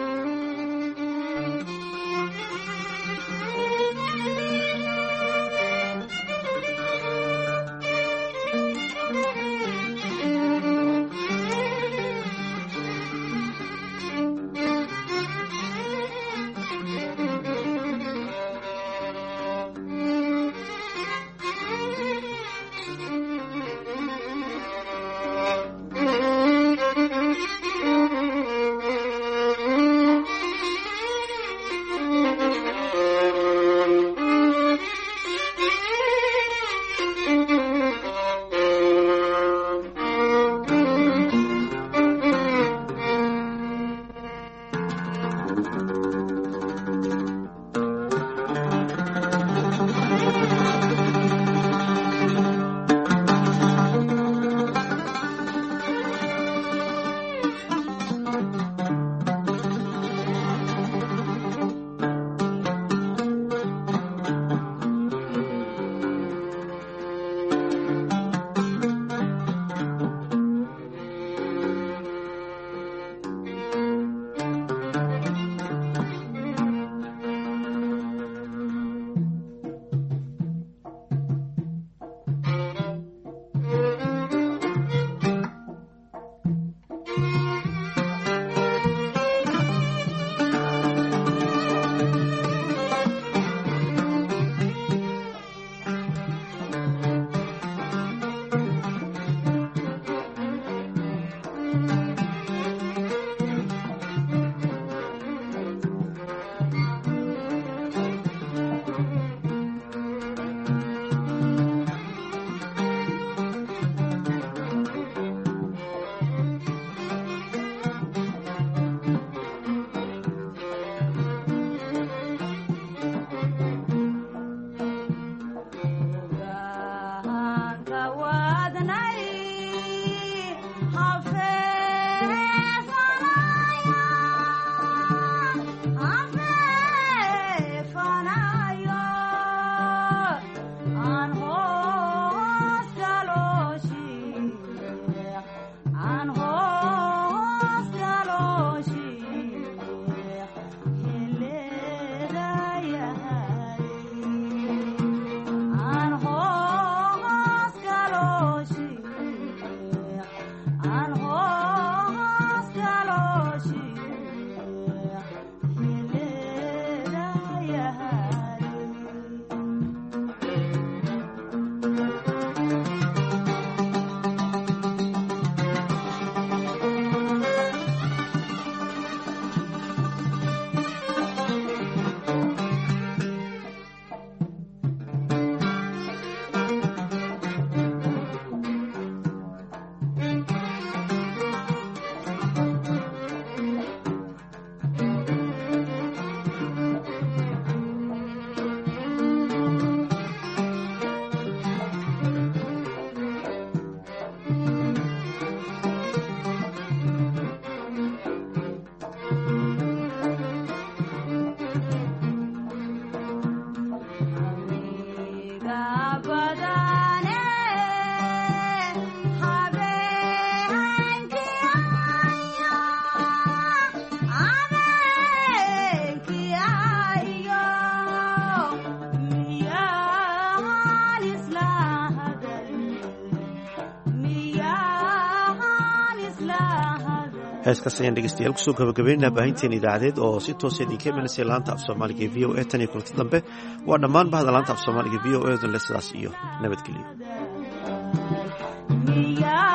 heeskaas ayaan dhegeystayaal kusoo gabagabeynaa baahinteen idaacadeed oo si toosa idinka imanaysa laanta af soomaaliga ee v o a tan iyo kulanti dambe waa dhammaan bahda laanta af soomaaliga v o a dan le sidaas iyo nabadgelyo.